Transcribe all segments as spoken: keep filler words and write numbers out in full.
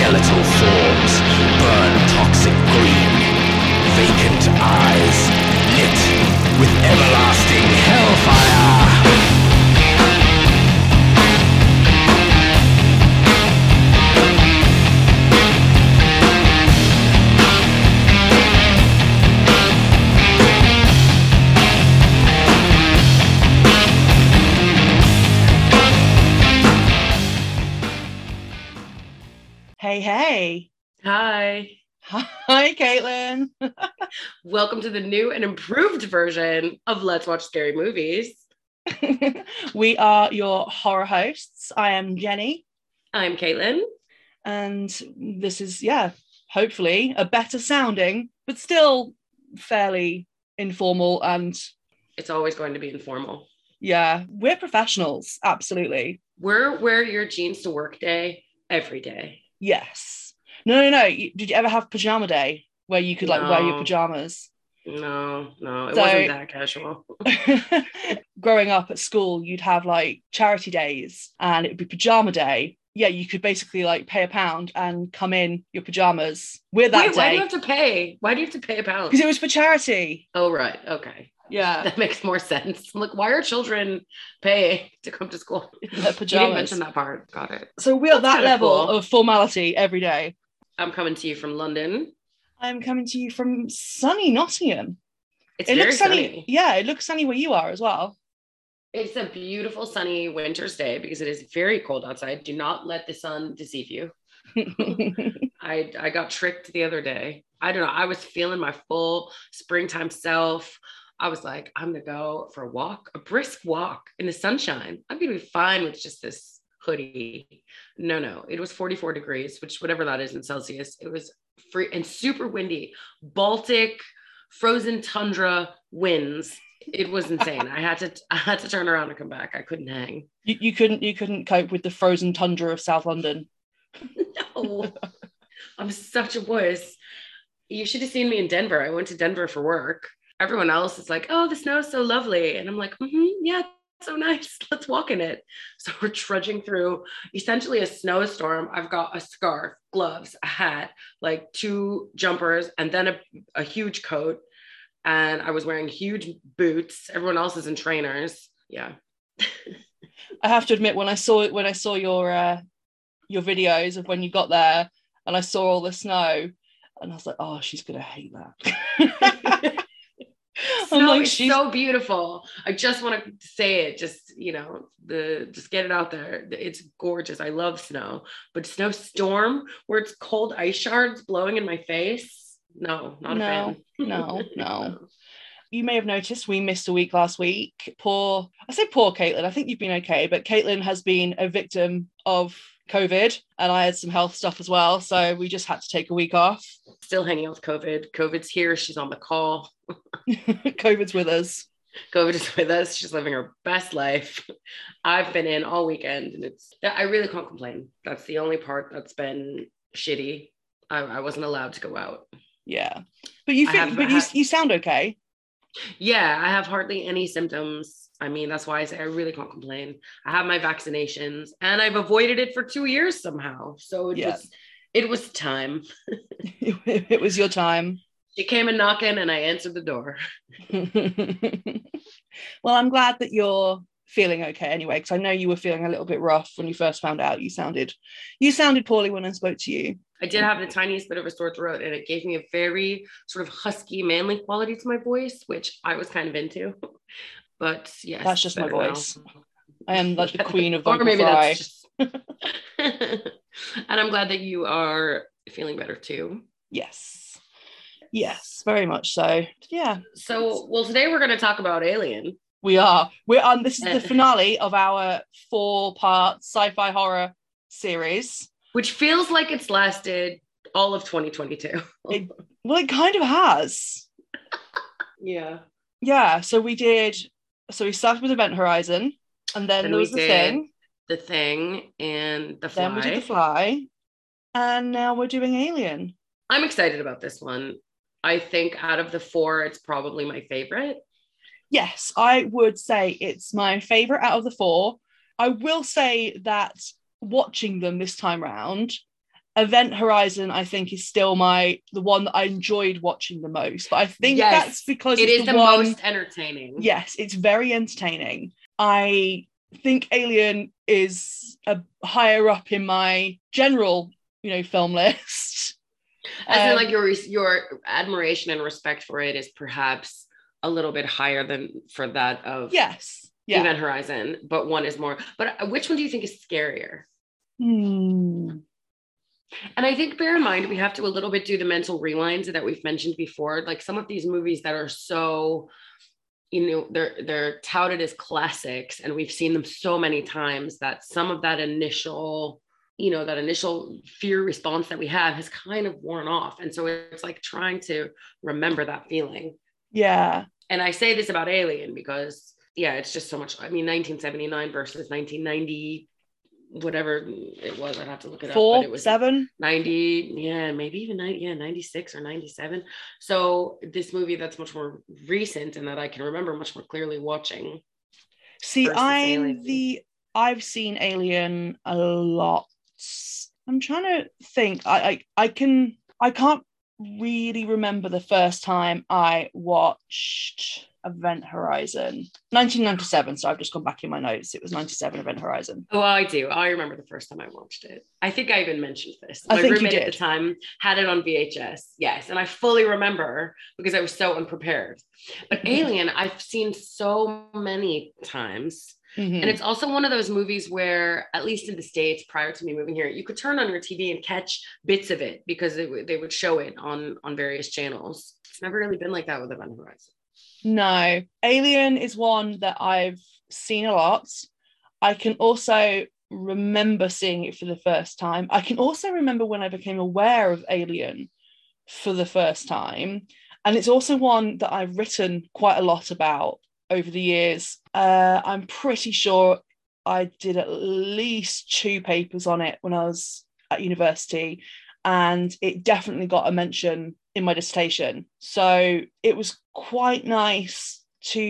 skeletal forms burn toxic green, vacant eyes lit with everlasting hellfire. Hey, hey. Hi. Hi, Caitlin. Welcome to the new and improved version of Let's Watch Scary Movies. We are your horror hosts. I am Jenny. I'm Caitlin. And this is, yeah, hopefully a better sounding, but still fairly informal. And it's always going to be informal. Yeah, we're professionals. Absolutely. We're wear your jeans to work day every day. Yes. No, no, no. Did you ever have pajama day where you could like no. wear your pajamas? No, no, it so, wasn't that casual. Growing up at school, you'd have like charity days and it would be pajama day. Yeah, you could basically like pay a pound and come in your pajamas. We're that Wait, day. Why do you have to pay? Why do you have to pay a pound? Because it was for charity. Oh, right. Okay. Yeah. That makes more sense. I'm like, why are children paying to come to school? In their pajamas. You didn't mention that part. Got it. So we're at that level cool. of formality every day. I'm coming to you from London. I'm coming to you from sunny Nottingham. It's it very looks sunny. sunny. Yeah, it looks sunny where you are as well. It's a beautiful sunny winter's day because it is very cold outside. Do not let the sun deceive you. I I got tricked the other day. I don't know. I was feeling my full springtime self. I was like, I'm going to go for a walk, a brisk walk in the sunshine. I'm going to be fine with just this hoodie. No, no. It was forty-four degrees, which whatever that is in Celsius. It was free and super windy. Baltic, frozen tundra winds. It was insane. I had to I had to turn around and come back. I couldn't hang. You, you couldn't you couldn't cope with the frozen tundra of South London. No. I'm such a wuss. You should have seen me in Denver. I went to Denver for work. Everyone else is like, oh, the snow's so lovely. And I'm like, mm-hmm, yeah, it's so nice. Let's walk in it. So we're trudging through essentially a snowstorm. I've got a scarf, gloves, a hat, like two jumpers, and then a, a huge coat. And I was wearing huge boots. Everyone else is in trainers. Yeah. I have to admit, when I saw when I saw your uh, your videos of when you got there and I saw all the snow, and I was like, oh, she's gonna hate that. Snow like, is she's... so beautiful. I just want to say it, just, you know, the just get it out there. It's gorgeous. I love snow, but snowstorm where it's cold ice shards blowing in my face. No, not no, a fan. no, no. You may have noticed we missed a week last week. Poor, I say poor Caitlin. I think you've been okay, but Caitlin has been a victim of COVID and I had some health stuff as well. So we just had to take a week off. Still hanging out with COVID. COVID's here. She's on the call. COVID's with us. COVID is with us. She's living her best life. I've been in all weekend and it's, I really can't complain. That's the only part that's been shitty. I, I wasn't allowed to go out. Yeah. But you feel, have, but have, you, you sound okay. Yeah, I have hardly any symptoms. I mean, that's why I say I really can't complain. I have my vaccinations and I've avoided it for two years somehow. So it yeah. was it was time. It was your time. She came and knocking and I answered the door. Well, I'm glad that you're feeling okay anyway, because I know you were feeling a little bit rough when you first found out. You sounded you sounded poorly when I spoke to you. I did have the tiniest bit of a sore throat and it gave me a very sort of husky, manly quality to my voice, which I was kind of into. But yes, that's just my voice. Now. I am like the queen of vocal or maybe fry. That's just... And I'm glad that you are feeling better too. Yes. Yes, very much so. Yeah. So, well, today we're going to talk about Alien. We are. We're on. This is the finale of our four-part sci-fi horror series, which feels like it's lasted all of twenty twenty-two. It, well, it kind of has. Yeah. Yeah. So we did. So we started with Event Horizon, and then, then there was the thing, the thing, and the Fly. Then we did the Fly, and now we're doing Alien. I'm excited about this one. I think out of the four, it's probably my favorite. Yes, I would say it's my favorite out of the four. I will say that watching them this time round, Event Horizon, I think, is still my the one that I enjoyed watching the most. But I think Yes, that's because it it's is the, the one, most entertaining. Yes, it's very entertaining. I think Alien is a higher up in my general, you know, film list. As um, in, like, your your admiration and respect for it is perhaps a little bit higher than for that of yes, yeah. Event Horizon, but one is more. But which one do you think is scarier? Hmm. And I think, bear in mind, we have to a little bit do the mental rewinds that we've mentioned before. Like some of these movies that are so, you know, they're they're touted as classics, and we've seen them so many times that some of that initial, you know, that initial fear response that we have has kind of worn off. And so it's like trying to remember that feeling. Yeah. And I say this about Alien because, yeah, it's just so much. I mean, nineteen seventy-nine versus nineteen ninety, whatever it was, I'd have to look it Four, up, but it was seven, ninety, yeah, maybe even ninety, yeah, ninety-six or ninety-seven. So this movie that's much more recent and that I can remember much more clearly watching. See, I'm Alien. the I've seen Alien a lot. I'm trying to think. I, I I can I can't really remember the first time I watched Event Horizon. nineteen ninety-seven, so I've just gone back in my notes. It was ninety-seven, Event Horizon. Oh, I do. I remember the first time I watched it. I think I even mentioned this. I My think you roommate did. at the time had it on V H S. Yes. And I fully remember because I was so unprepared. But Alien, I've seen so many times. Mm-hmm. And it's also one of those movies where, at least in the States, prior to me moving here, you could turn on your T V and catch bits of it because it, they would show it on, on various channels. It's never really been like that with Event Horizon. No. Alien is one that I've seen a lot. I can also remember seeing it for the first time. I can also remember when I became aware of Alien for the first time. And it's also one that I've written quite a lot about over the years. Uh, I'm pretty sure I did at least two papers on it when I was at university, and it definitely got a mention in my dissertation. So it was quite nice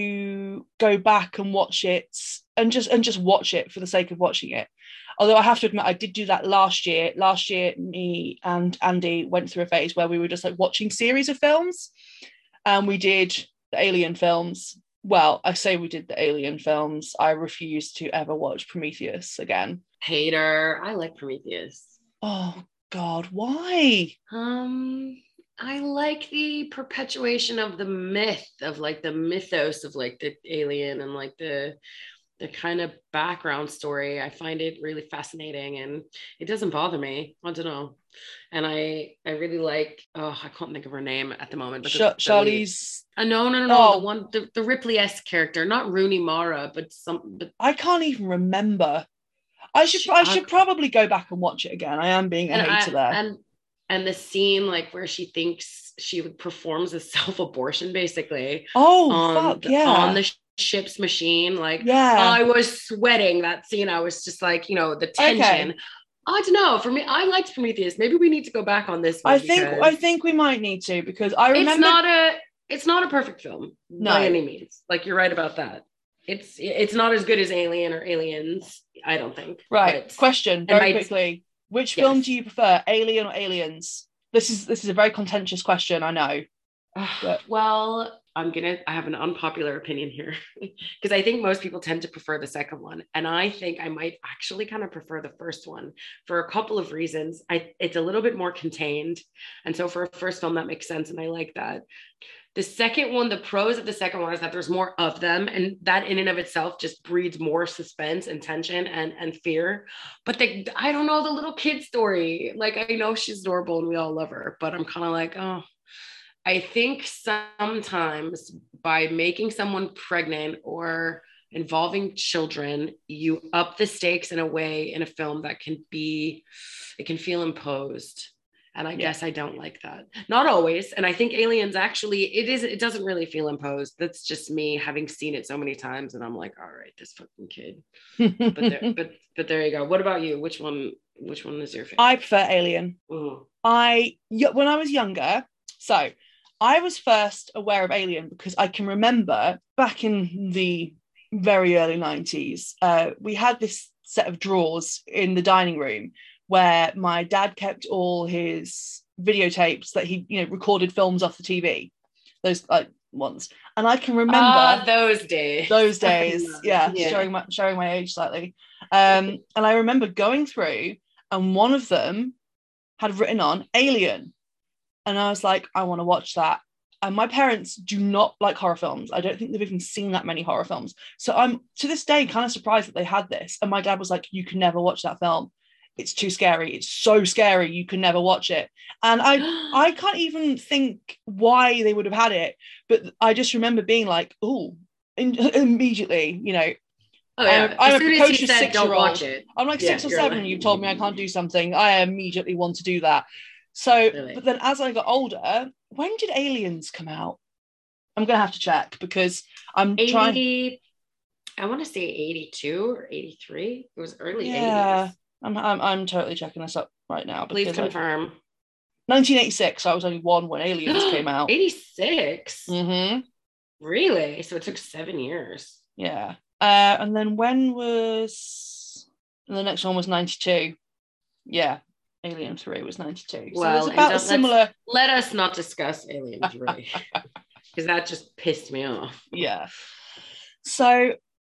to go back and watch it and just and just watch it for the sake of watching it. Although I have to admit, I did do that last year. Last year, me and Andy went through a phase where we were just like watching series of films, and we did the Alien films. Well, I say we did the Alien films. I refuse to ever watch Prometheus again. Hater. I like Prometheus. Oh God, why? Um, I like the perpetuation of the myth of like the mythos of like the alien and like the the kind of background story. I find it really fascinating and it doesn't bother me. I don't know. And I I really like, oh, I can't think of her name at the moment. But Sh- the, Charlize. Uh, no, no, no, no. Oh. The one, the, the Ripley-esque character, not Rooney Mara, but some. But I can't even remember. I should she, I should I, probably go back and watch it again. I am being a and hater I, there. And and the scene like where she thinks she performs a self-abortion basically. Oh on fuck the, yeah. On the ship's machine, like yeah. I was sweating that scene. I was just like, you know, the tension. Okay. I don't know. For me, I liked Prometheus. Maybe we need to go back on this one. I think I think we might need to because I remember it's not a it's not a perfect film no. by any means. Like you're right about that. It's it's not as good as Alien or Aliens, I don't think. Right. But, Question very my, quickly. Which yes. film do you prefer, Alien or Aliens? This is this is a very contentious question, I know. But. Well, I'm gonna I have an unpopular opinion here because I think most people tend to prefer the second one. And I think I might actually kind of prefer the first one for a couple of reasons. I it's a little bit more contained. And so for a first film, that makes sense. And I like that. The second one, the pros of the second one is that there's more of them. And that in and of itself just breeds more suspense and tension and, and fear. But they, I don't know, the little kid story. Like, I know she's adorable and we all love her, but I'm kind of like, oh, I think sometimes by making someone pregnant or involving children, you up the stakes in a way in a film that can be, it can feel imposed. And I yeah. guess I don't like that. Not always. And I think Aliens actually, it is, it doesn't really feel imposed. That's just me having seen it so many times. And I'm like, all right, this fucking kid. but, there, but, but there you go. What about you? Which one, which one is your favorite? I prefer Alien. Ooh. I, when I was younger, so I was first aware of Alien because I can remember back in the very early nineties, uh, we had this set of drawers in the dining room where my dad kept all his videotapes that he, you know, recorded films off the T V, those like ones. And I can remember ah, those days. Those days, yeah, yeah, showing my showing my age slightly. Um, and I remember going through, and one of them had written on Alien, and I was like, I want to watch that. And my parents do not like horror films. I don't think they've even seen that many horror films. So I'm to this day kind of surprised that they had this. And my dad was like, you can never watch that film. It's too scary. It's so scary. You can never watch it. And I I can't even think why they would have had it. But I just remember being like, oh, immediately, you know. Oh, yeah. I'm, I'm as soon a as precocious he said, don't six-year-old. watch it. I'm like Yeah, six or you're seven, like- and you've told me I can't do something. I immediately want to do that. So, Really? but then as I got older, when did Aliens come out? I'm going to have to check because I'm trying. eighty, I want to say eighty-two or eighty-three. It was early Yeah, eighties. I'm, I'm I'm totally checking this up right now. Please because I- confirm. nineteen eighty-six. So I was only one when Aliens came out. eighty-six? Mm-hmm. Really? So it took seven years. Yeah. Uh, and then when was and the next one was ninety-two? Yeah, Alien three was ninety-two. So Well, it's and about a don't- let's- similar. Let us not discuss Aliens, really. Because that just pissed me off. Yeah. So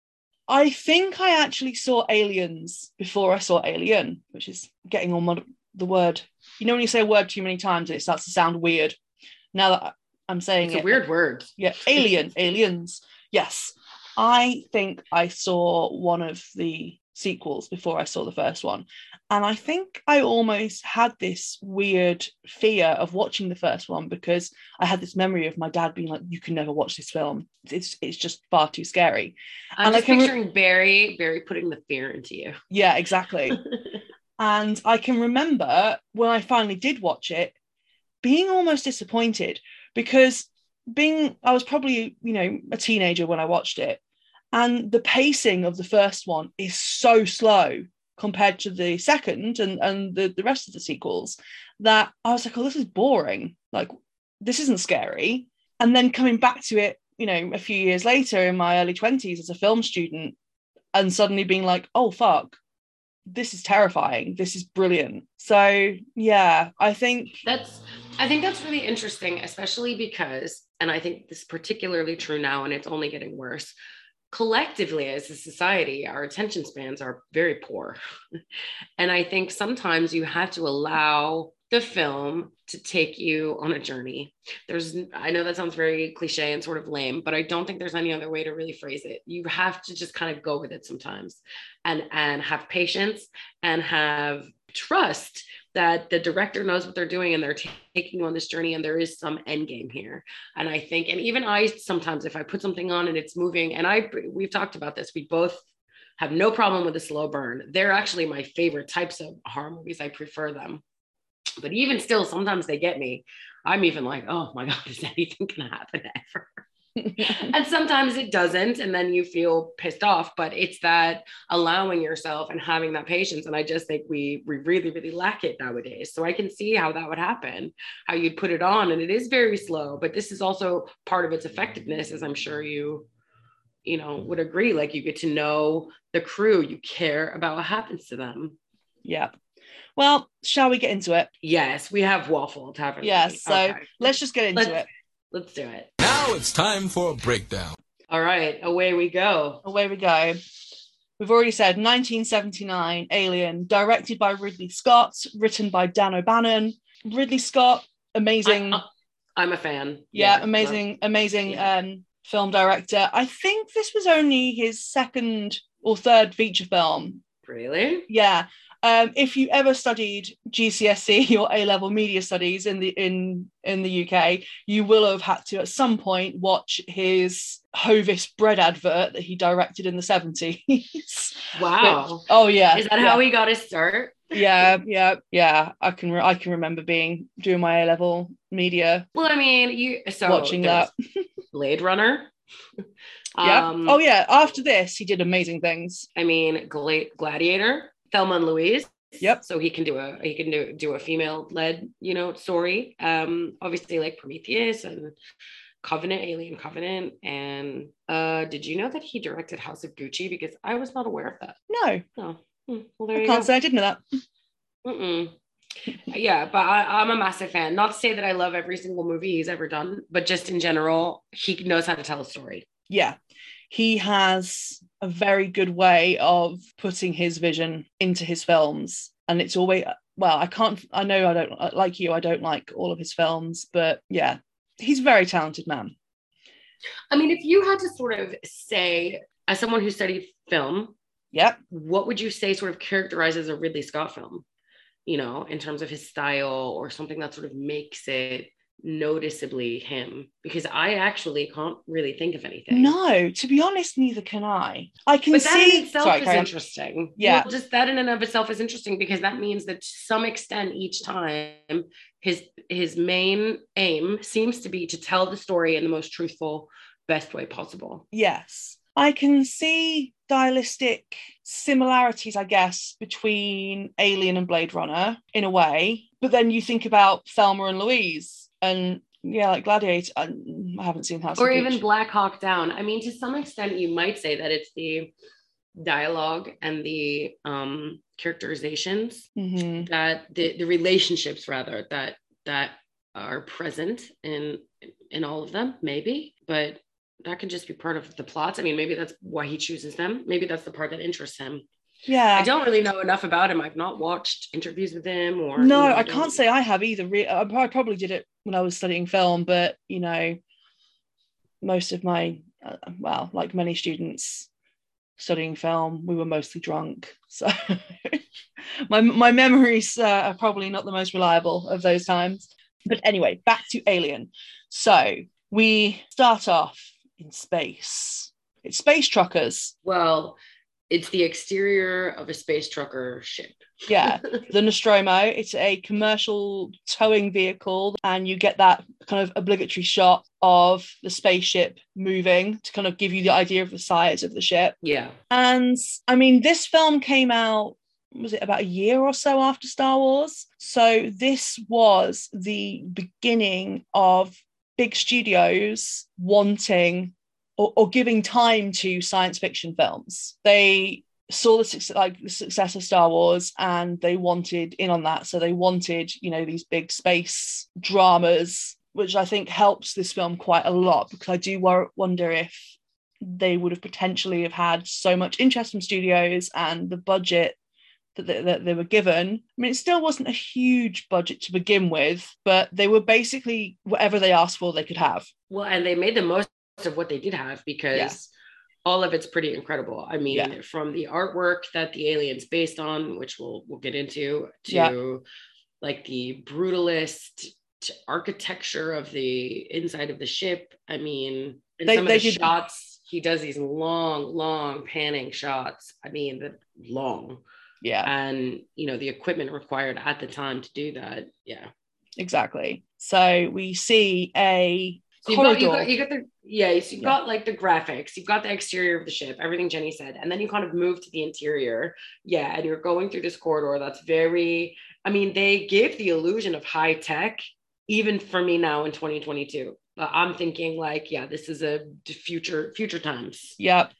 I think I actually saw Aliens before I saw Alien, which is getting on mod- the word. You know when you say a word too many times and it starts to sound weird. Now that I'm saying It's it, a weird word. yeah, Alien, Aliens. Yes, I think I saw one of the sequels before I saw the first one, and I think I almost had this weird fear of watching the first one because I had this memory of my dad being like, "You can never watch this film. It's it's just far too scary." I'm And I just can re- picturing Barry, Barry putting the fear into you. Yeah, exactly. And I can remember when I finally did watch it, being almost disappointed because being I was probably, you know, a teenager when I watched it. And the pacing of the first one is so slow compared to the second and, and the, the rest of the sequels that I was like, oh, this is boring. Like, this isn't scary. And then coming back to it, you know, a few years later in my early twenties as a film student and suddenly being like, oh, fuck, this is terrifying. This is brilliant. So, yeah, I think... That's, I think that's really interesting, especially because, and I think this is particularly true now and it's only getting worse, collectively as a society, our attention spans are very poor. And I think sometimes you have to allow the film to take you on a journey. There's, I know that sounds very cliche and sort of lame, but I don't think there's any other way to really phrase it. You have to just kind of go with it sometimes and, and have patience and have trust that the director knows what they're doing and they're t- taking you on this journey and there is some end game here. And I think, and even I sometimes, if I put something on and it's moving, and I, we've talked about this, we both have no problem with a slow burn. They're actually my favorite types of horror movies. I prefer them. But even still, sometimes they get me. I'm even like, oh my God, is anything gonna happen ever? And sometimes it doesn't, and then you feel pissed off. But it's that allowing yourself and having that patience. And I just think we we really, really lack it nowadays. So I can see how that would happen, how you'd put it on, and it is very slow. But this is also part of its effectiveness, as I'm sure you, you know, would agree. Like you get to know the crew, you care about what happens to them. Yeah. Well, shall we get into it? Yes, we have waffled, haven't Yes. we? So Okay. let's just get into Let's- it. Let's do it. Now it's time for a breakdown. All right, away we go. Away we go. We've already said nineteen seventy-nine, Alien, directed by Ridley Scott, written by Dan O'Bannon. Ridley Scott, amazing. I, I'm a fan. yeah, amazing, amazing Yeah. um, film director. I think this was only his second or third feature film. Really? Yeah. Um, if you ever studied G C S E or A-level media studies in the in in the U K, you will have had to at some point watch his Hovis bread advert that he directed in the seventies. Wow. Oh yeah, Is that yeah. how he got his start? Yeah, yeah, yeah. I can re- I can remember being doing my A-level media, Well, I mean, you so watching there's that. Blade Runner. Yeah. Um, Oh yeah. After this, he did amazing things. I mean, Gla- Gladiator, Thelma and Louise. Yep. So he can do a he can do do a female led, you know, story. Um, obviously like Prometheus and Covenant, Alien Covenant. And uh, did you know that he directed House of Gucci? Because I was not aware of that. No, Oh, hmm, well there I you can't go. say I didn't know that. Mm-mm. Yeah, but I, I'm a massive fan. Not to say that I love every single movie he's ever done, but just in general, he knows how to tell a story. Yeah. He has a very good way of putting his vision into his films. And it's always, well, I can't, I know I don't, like you, I don't like all of his films, but yeah, he's a very talented man. I mean, if you had to sort of say, as someone who studied film, yep, what would you say sort of characterizes a Ridley Scott film, you know, in terms of his style or something that sort of makes it noticeably him? Because I actually can't really think of anything. No, to be honest, neither can I. I can but see. That in itself Sorry, is Karen. interesting. Yeah, well, just that in and of itself is interesting because that means that to some extent each time his his main aim seems to be to tell the story in the most truthful, best way possible. Yes, I can see stylistic similarities, I guess, between Alien and Blade Runner in a way. But then you think about Thelma and Louise and yeah, like Gladiator. I, I haven't seen House or of even Gucci. Black Hawk Down. I mean, to some extent, you might say that it's the dialogue and the um, characterizations mm-hmm. that the, the relationships rather that that are present in in all of them, maybe, but that can just be part of the plots. I mean, maybe that's why he chooses them. Maybe that's the part that interests him. Yeah. I don't really know enough about him. I've not watched interviews with him or... No, you know, I, I can't say I have either. I probably did it when I was studying film, but, you know, most of my, uh, well, like many students studying film, we were mostly drunk. So my, my memories uh, are probably not the most reliable of those times. But anyway, back to Alien. So we start off in space. It's space truckers. Well, it's the exterior of a space trucker ship. Yeah, the Nostromo. It's a commercial towing vehicle, and you get that kind of obligatory shot of the spaceship moving to kind of give you the idea of the size of the ship. Yeah. And I mean, this film came out, was it about a year or so after Star Wars? So this was the beginning of big studios wanting or, or giving time to science fiction films. They saw the success, like the success of Star Wars, and they wanted in on that. So they wanted, you know, these big space dramas, which I think helps this film quite a lot, because I do wor- wonder if they would have potentially have had so much interest from studios and the budget that they, that they were given. I mean, it still wasn't a huge budget to begin with, but they were basically whatever they asked for, they could have. Well, and they made the most of what they did have, because yeah. all of it's pretty incredible. I mean, yeah. from the artwork that the alien's based on, which we'll we'll get into, to yeah. like the brutalist architecture of the inside of the ship. I mean, in they, some of the did... shots, he does these long, long panning shots. I mean, the long. Yeah. And, you know, the equipment required at the time to do that. Yeah. Exactly. So we see a So you've got, you got, you got the, yeah, so you've yeah. got like the graphics, you've got the exterior of the ship, everything Jenny said, and then you kind of move to the interior. Yeah, and you're going through this corridor that's very, I mean, they give the illusion of high tech, even for me now in twenty twenty-two. But I'm thinking like, yeah, this is a future, future times. Yep.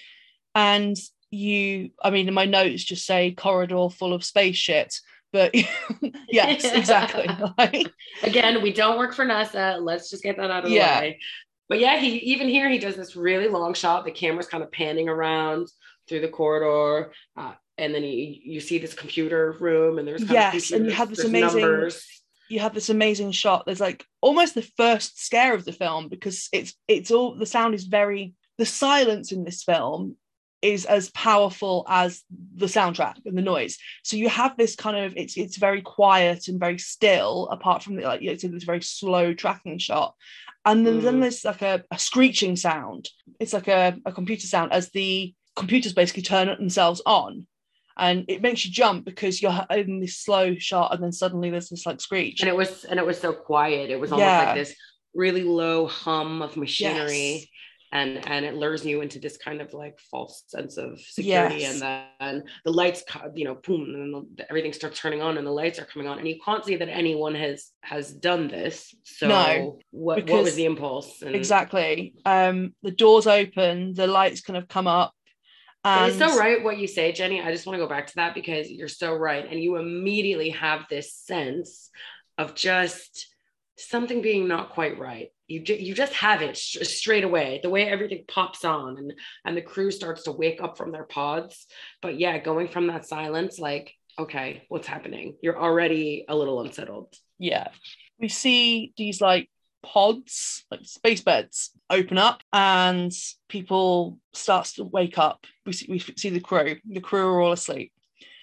And you, I mean, my notes just say corridor full of space shit. But yes, exactly. Like, again, we don't work for NASA. Let's just get that out of the yeah. way. But yeah, he even here he does this really long shot. The camera's kind of panning around through the corridor, uh, and then you you see this computer room, and there's kind yes, of and you have this amazing. Numbers. You have this amazing shot. There's like almost the first scare of the film, because it's it's all the sound is very the silence in this film is as powerful as the soundtrack and the noise. So you have this kind of, it's it's very quiet and very still, apart from the, like, it's this very slow tracking shot. And then, mm. then there's like a, a screeching sound. It's like a, a computer sound as the computers basically turn themselves on. And it makes you jump because you're in this slow shot, and then suddenly there's this like screech. And it was, and it was so quiet. It was almost yeah. like this really low hum of machinery. Yes. And and it lures you into this kind of like false sense of security. Yes. And then the lights, you know, boom, and the, everything starts turning on, and the lights are coming on, and you can't see that anyone has has done this. So no, what what was the impulse? And... Exactly. Um, the doors open, the lights kind of come up, And it's so right what you say, Jenny. I just want to go back to that because you're so right. And you immediately have this sense of just something being not quite right. You, you just have it sh- straight away, the way everything pops on and, and the crew starts to wake up from their pods. But yeah, going from that silence, like, okay, what's happening? You're already a little unsettled. Yeah. We see these like pods, like space beds, open up and people start to wake up. We see, we see the crew. The crew are all asleep.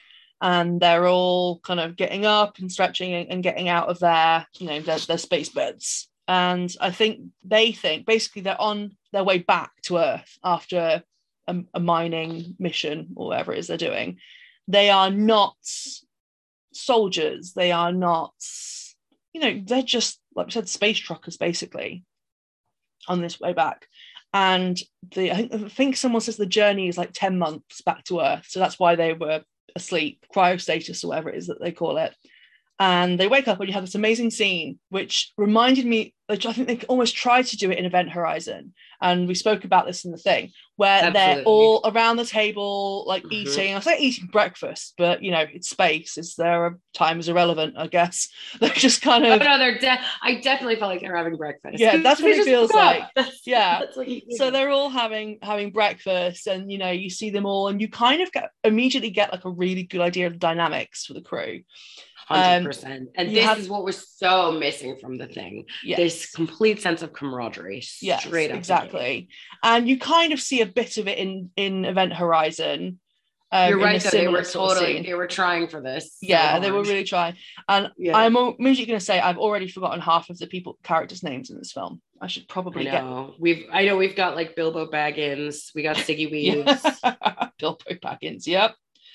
And they're all kind of getting up and stretching and, and getting out of their, you know, their, their space beds. And I think they think basically they're on their way back to Earth after a, a mining mission or whatever it is they're doing. They are not soldiers. They are not, you know, they're just, like we said, space truckers basically on this way back. And the I think, I think someone says the journey is like ten months back to Earth. So that's why they were asleep, cryostasis or whatever it is that they call it. And they wake up and you have this amazing scene which reminded me, which I think they almost tried to do it in Event Horizon, and we spoke about this in the thing, where Absolutely. They're all around the table like mm-hmm. eating, I say eating breakfast, but you know, it's space, is there a time is irrelevant, I guess. They're just kind of oh no they're de- I definitely felt like they're having breakfast. Yeah, that's what it feels like. That's, yeah that's what you so they're all having having breakfast, and you know, you see them all and you kind of get immediately get like a really good idea of the dynamics for the crew. one hundred percent. Um, and this have, is what was so missing from the thing. Yes. This complete sense of camaraderie. Yes, straight up. Exactly. And you kind of see a bit of it in, in Event Horizon. Um, You're right, though. They were totally, they were trying for this. So yeah, hard. They were really trying. And yeah. I'm immediately going to say I've already forgotten half of the people, characters' names in this film. I should probably I know. get... We've, I know we've got like Bilbo Baggins. We got Siggy Weaves. Bilbo Baggins, yep.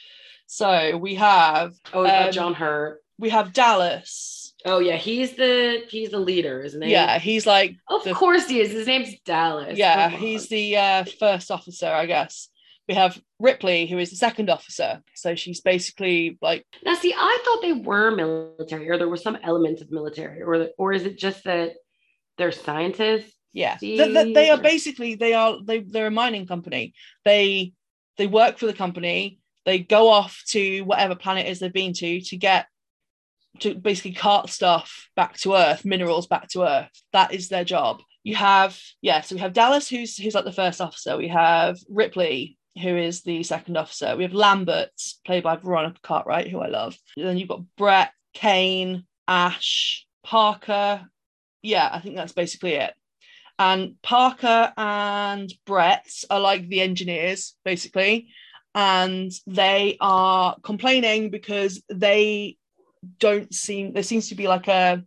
So we have... Oh, um, John Hurt. We have Dallas. Oh yeah, he's the he's the leader, isn't he? Yeah, he's like of the, course he is. His name's Dallas. Yeah, he's the uh, first officer, I guess. We have Ripley, who is the second officer. So she's basically like. Now, see, I thought they were military, or there was some element of military, or or is it just that they're scientists? Yeah, they, they, they are basically they are they they're a mining company. They they work for the company. They go off to whatever planet it is they've been to to get. To basically cart stuff back to Earth, minerals back to Earth. That is their job. You have, yeah, so we have Dallas, who's who's like the first officer. We have Ripley, who is the second officer. We have Lambert, played by Veronica Cartwright, who I love. And then you've got Brett, Kane, Ash, Parker. Yeah, I think that's basically it. And Parker and Brett are like the engineers, basically. And they are complaining because they don't seem there seems to be like a,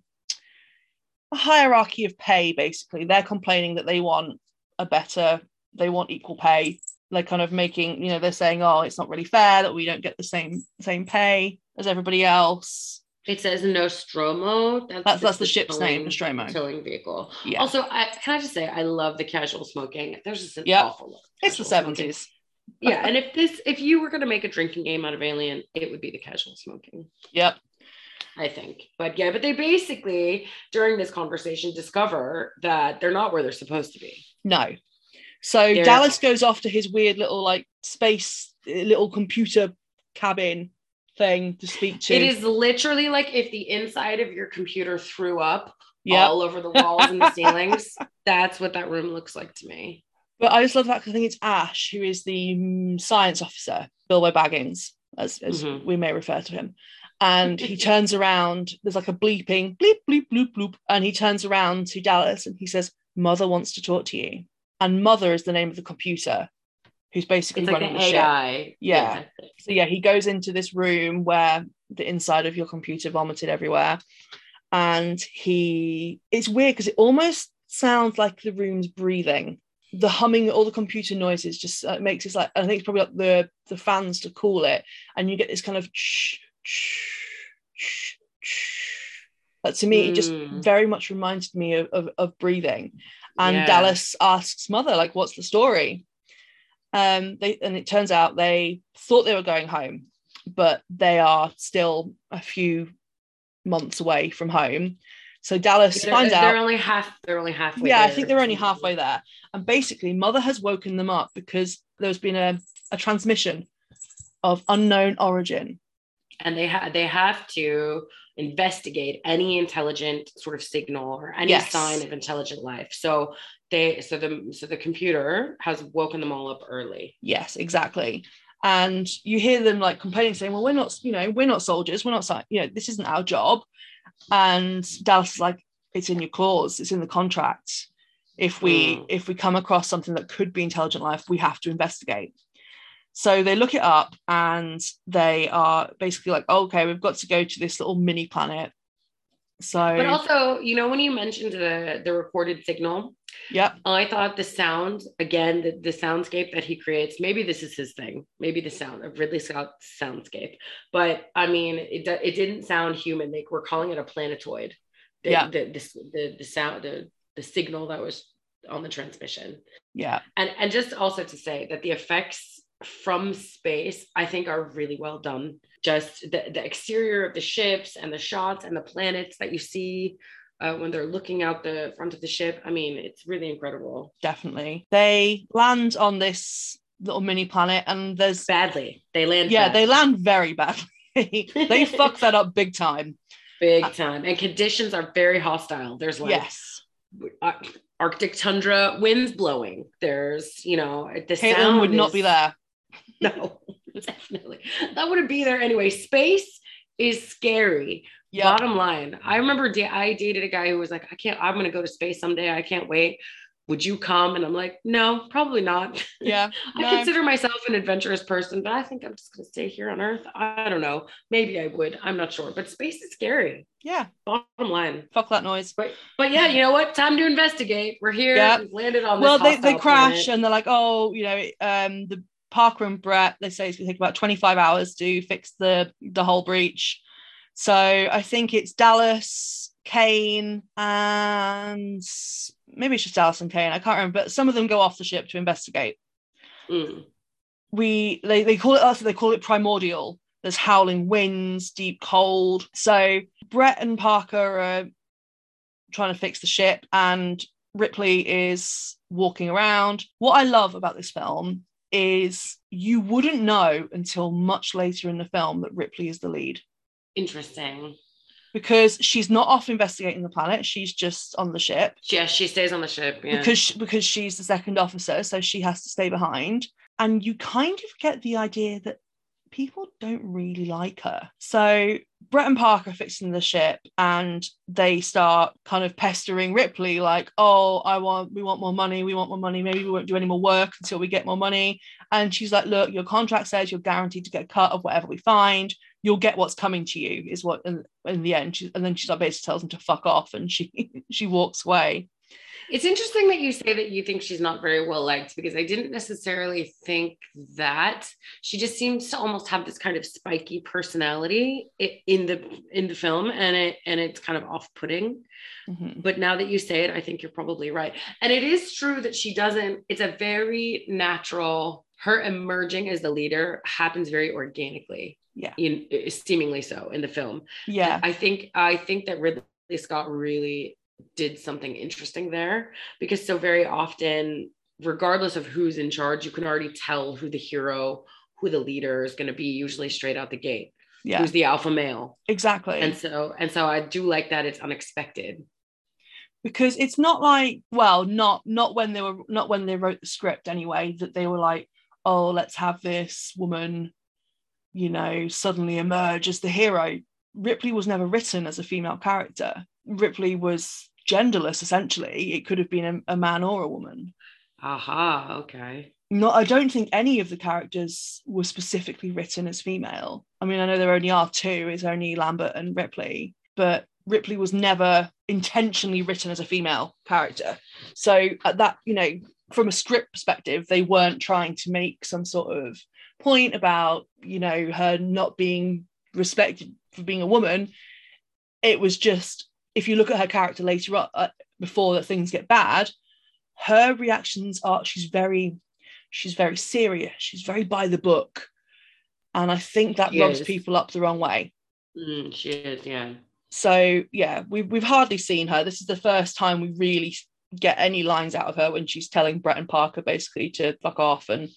a hierarchy of pay. Basically, they're complaining that they want a better they want equal pay. They're kind of making, you know, they're saying, oh, it's not really fair that we don't get the same same pay as everybody else. It says Nostromo. That's that's, that's the, the ship's towing, name, Nostromo. Towing vehicle. Yeah. Also, I, can I just say I love the casual smoking. There's just an yep. awful lot. It's the seventies. Yeah, and if this if you were going to make a drinking game out of Alien, it would be the casual smoking. Yep. I think. But yeah, but they basically, during this conversation, discover that they're not where they're supposed to be. No. So they're... Dallas goes off to his weird little like space, little computer cabin thing to speak to. It is literally like if the inside of your computer threw up yep. all over the walls and the ceilings. That's what that room looks like to me. But I just love that because I think it's Ash, who is the um, science officer, Bilbo Baggins, as, as mm-hmm. we may refer to him. And he turns around, there's like a bleeping, bleep, bleep, bloop, bloop. And he turns around to Dallas and he says, Mother wants to talk to you. And Mother is the name of the computer who's basically it's running like the A I. ship. Yeah. yeah. So yeah, he goes into this room where the inside of your computer vomited everywhere. And he, it's weird because it almost sounds like the room's breathing. The humming, all the computer noises just uh, makes it like, I think it's probably like the, the fans to cool it. And you get this kind of, ch- But to me, mm. it just very much reminded me of, of, of breathing. And yeah. Dallas asks Mother, like, what's the story? Um, they and it turns out they thought they were going home, but they are still a few months away from home. So Dallas they're, finds they're out they're only half. They're only halfway. Yeah, there. I think they're only halfway there. And basically, Mother has woken them up because there's been a a transmission of unknown origin. And they have they have to investigate any intelligent sort of signal or any Yes. sign of intelligent life. So they so the so the computer has woken them all up early. Yes, exactly. And you hear them like complaining, saying, well, we're not, you know, we're not soldiers, we're not, you know, this isn't our job. And Dallas is like, it's in your clause, it's in the contract. If we Mm. if we come across something that could be intelligent life, we have to investigate. So they look it up and they are basically like, oh, okay, we've got to go to this little mini planet. So, But also, you know, when you mentioned the the recorded signal, yep, I thought the sound, again, the, the soundscape that he creates, maybe this is his thing, maybe the sound of Ridley Scott's soundscape. But I mean, it it didn't sound human. They were calling it a planetoid. The, Yeah. The, the, the, the sound, the, the signal that was on the transmission. yeah, And, and just also to say that the effects from space, I think, are really well done. Just the, the exterior of the ships and the shots and the planets that you see uh, when they're looking out the front of the ship. I mean, it's really incredible. definitely. They land on this little mini planet and there's, Badly. They land yeah, bad. they land very badly. They fuck that up big time. Big time. And conditions are very hostile. There's like Yes. uh, Arctic tundra, winds blowing. There's, you know, the Caitlin sound would not is- be there. No, definitely. That wouldn't be there anyway. Space is scary. Yeah. Bottom line. I remember da- I dated a guy who was like, I can't, I'm going to go to space someday. I can't wait. Would you come? And I'm like, no, probably not. Yeah. I no. consider myself an adventurous person, but I think I'm just going to stay here on Earth. I don't know. Maybe I would. I'm not sure. But space is scary. Yeah. Bottom line. Fuck that noise. But but yeah, you know what? Time to investigate. We're here. Yeah. We've landed on Well, this they, they hostile crash planet. and they're like, oh, you know, um, the Parker and Brett, they say it's going to take about twenty-five hours to fix the the whole breach. So I think it's Dallas, Kane, and maybe it's just Dallas and Kane. I can't remember, but some of them go off the ship to investigate. Mm. We they, they call it also they call it primordial. There's howling winds, deep cold. So Brett and Parker are trying to fix the ship and Ripley is walking around. What I love about this film is you wouldn't know until much later in the film that Ripley is the lead, Interesting. because she's not off investigating the planet, she's just on the ship. Yeah, she stays on the ship. Yeah. because she, because she's the second officer, so she has to stay behind. And you kind of get the idea that people don't really like her. So Brett and Parker are fixing the ship and they start kind of pestering Ripley like, oh, I want we want more money, we want more money, maybe we won't do any more work until we get more money. And she's like, look, your contract says you're guaranteed to get a cut of whatever we find. You'll get what's coming to you, is what in, in the end. She, and then she like basically tells them to fuck off and she she walks away. It's interesting that you say that you think she's not very well liked, because I didn't necessarily think that. She just seems to almost have this kind of spiky personality i- in the in the film, and it and it's kind of off-putting. Mm-hmm. But now that you say it, I think you're probably right. And it is true that she doesn't, it's a very natural, her emerging as the leader happens very organically. Yeah. In seemingly so in the film. Yeah. I think I think that Ridley Scott really did something interesting there, because so very often, regardless of who's in charge, you can already tell who the hero, who the leader is going to be, usually straight out the gate. Yeah. Who's the alpha male. Exactly. And so and so I do like that it's unexpected. Because it's not like, well, not not when they were not when they wrote the script anyway, that they were like, oh, let's have this woman, you know, suddenly emerge as the hero. Ripley was never written as a female character. Ripley was genderless, essentially. It could have been a, a man or a woman. Aha, okay. Not, I don't think any of the characters were specifically written as female. I mean, I know there only are two. It's only Lambert and Ripley, but Ripley was never intentionally written as a female character. So at that, you know, from a script perspective, they weren't trying to make some sort of point about, you know, her not being respected for being a woman. It was just, if you look at her character later on, uh, before that things get bad, her reactions are, she's very, she's very serious. She's very by the book. And I think that She rubs is. people up the wrong way. Mm, she is, yeah. So yeah, we've, we've hardly seen her. This is the first time we really get any lines out of her, when she's telling Brett and Parker basically to fuck off and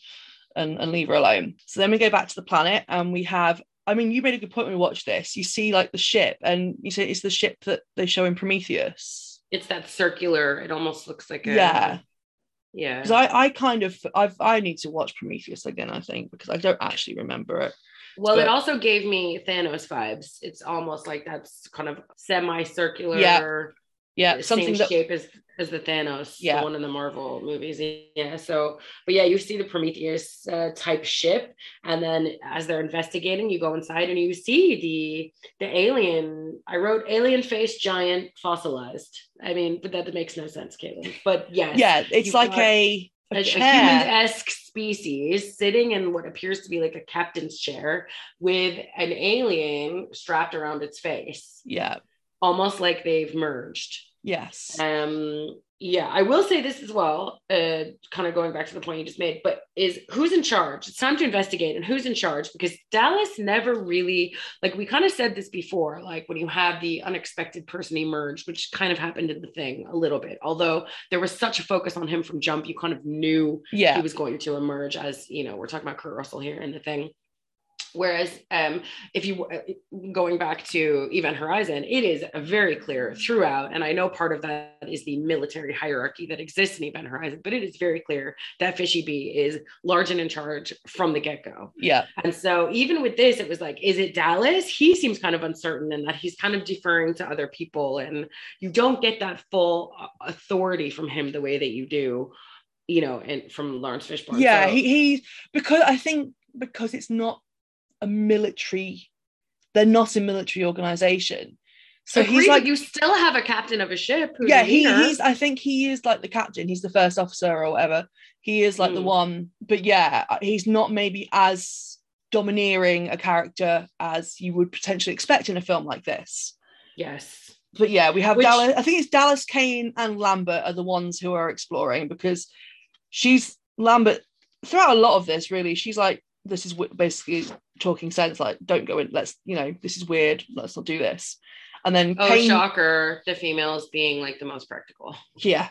and, and leave her alone. So then we go back to the planet and we have, I mean, you made a good point when we watched this. You see like the ship and you say it's the ship that they show in Prometheus. It's that circular, it almost looks like a... Yeah. Yeah. Because I, I kind of, I've, I need to watch Prometheus again, I think, because I don't actually remember it. Well, but... it also gave me Thanos vibes. It's almost like that's kind of semicircular. Yeah. Yeah, same something that... shape as as the Thanos, yeah, the one in the Marvel movies. Yeah, so, but yeah, you see the Prometheus uh, type ship, and then as they're investigating, you go inside and you see the the alien. I wrote alien face giant fossilized. I mean, but that makes no sense, Caitlin. But yes, yeah, it's like a a, a, a human-esque species sitting in what appears to be like a captain's chair with an alien strapped around its face. Yeah. Almost like they've merged. Yes. Um. Yeah, I will say this as well, uh, kind of going back to the point you just made, but is who's in charge? It's time to investigate and who's in charge, because Dallas never really, like we kind of said this before, like when you have the unexpected person emerge, which kind of happened in the Thing a little bit, although there was such a focus on him from jump, you kind of knew yeah. he was going to emerge as, you know, we're talking about Kurt Russell here in the Thing. Whereas um, if you, going back to Event Horizon, it is very clear throughout, and I know part of that is the military hierarchy that exists in Event Horizon, but it is very clear that Fishy Bee is large and in charge from the get-go. Yeah. And so even with this, it was like, is it Dallas? He seems kind of uncertain in that he's kind of deferring to other people, and you don't get that full authority from him the way that you do, you know, and from Lawrence Fishburne. Yeah, so, he, he, because I think, because it's not a military, they're not a military organization, so Agreed, he's like, you still have a captain of a ship who's yeah a he, leader. he's I think he is like the captain, he's the first officer or whatever, he is like mm. the one, but yeah, he's not maybe as domineering a character as you would potentially expect in a film like this. Yes, but yeah, we have Which... Dallas, I think it's Dallas, Kane and Lambert are the ones who are exploring, because she's Lambert throughout a lot of this, really, she's like, this is basically talking sense, like, don't go in, let's, you know, this is weird, let's not do this. And then oh Kane, shocker, the females being like the most practical. Yeah.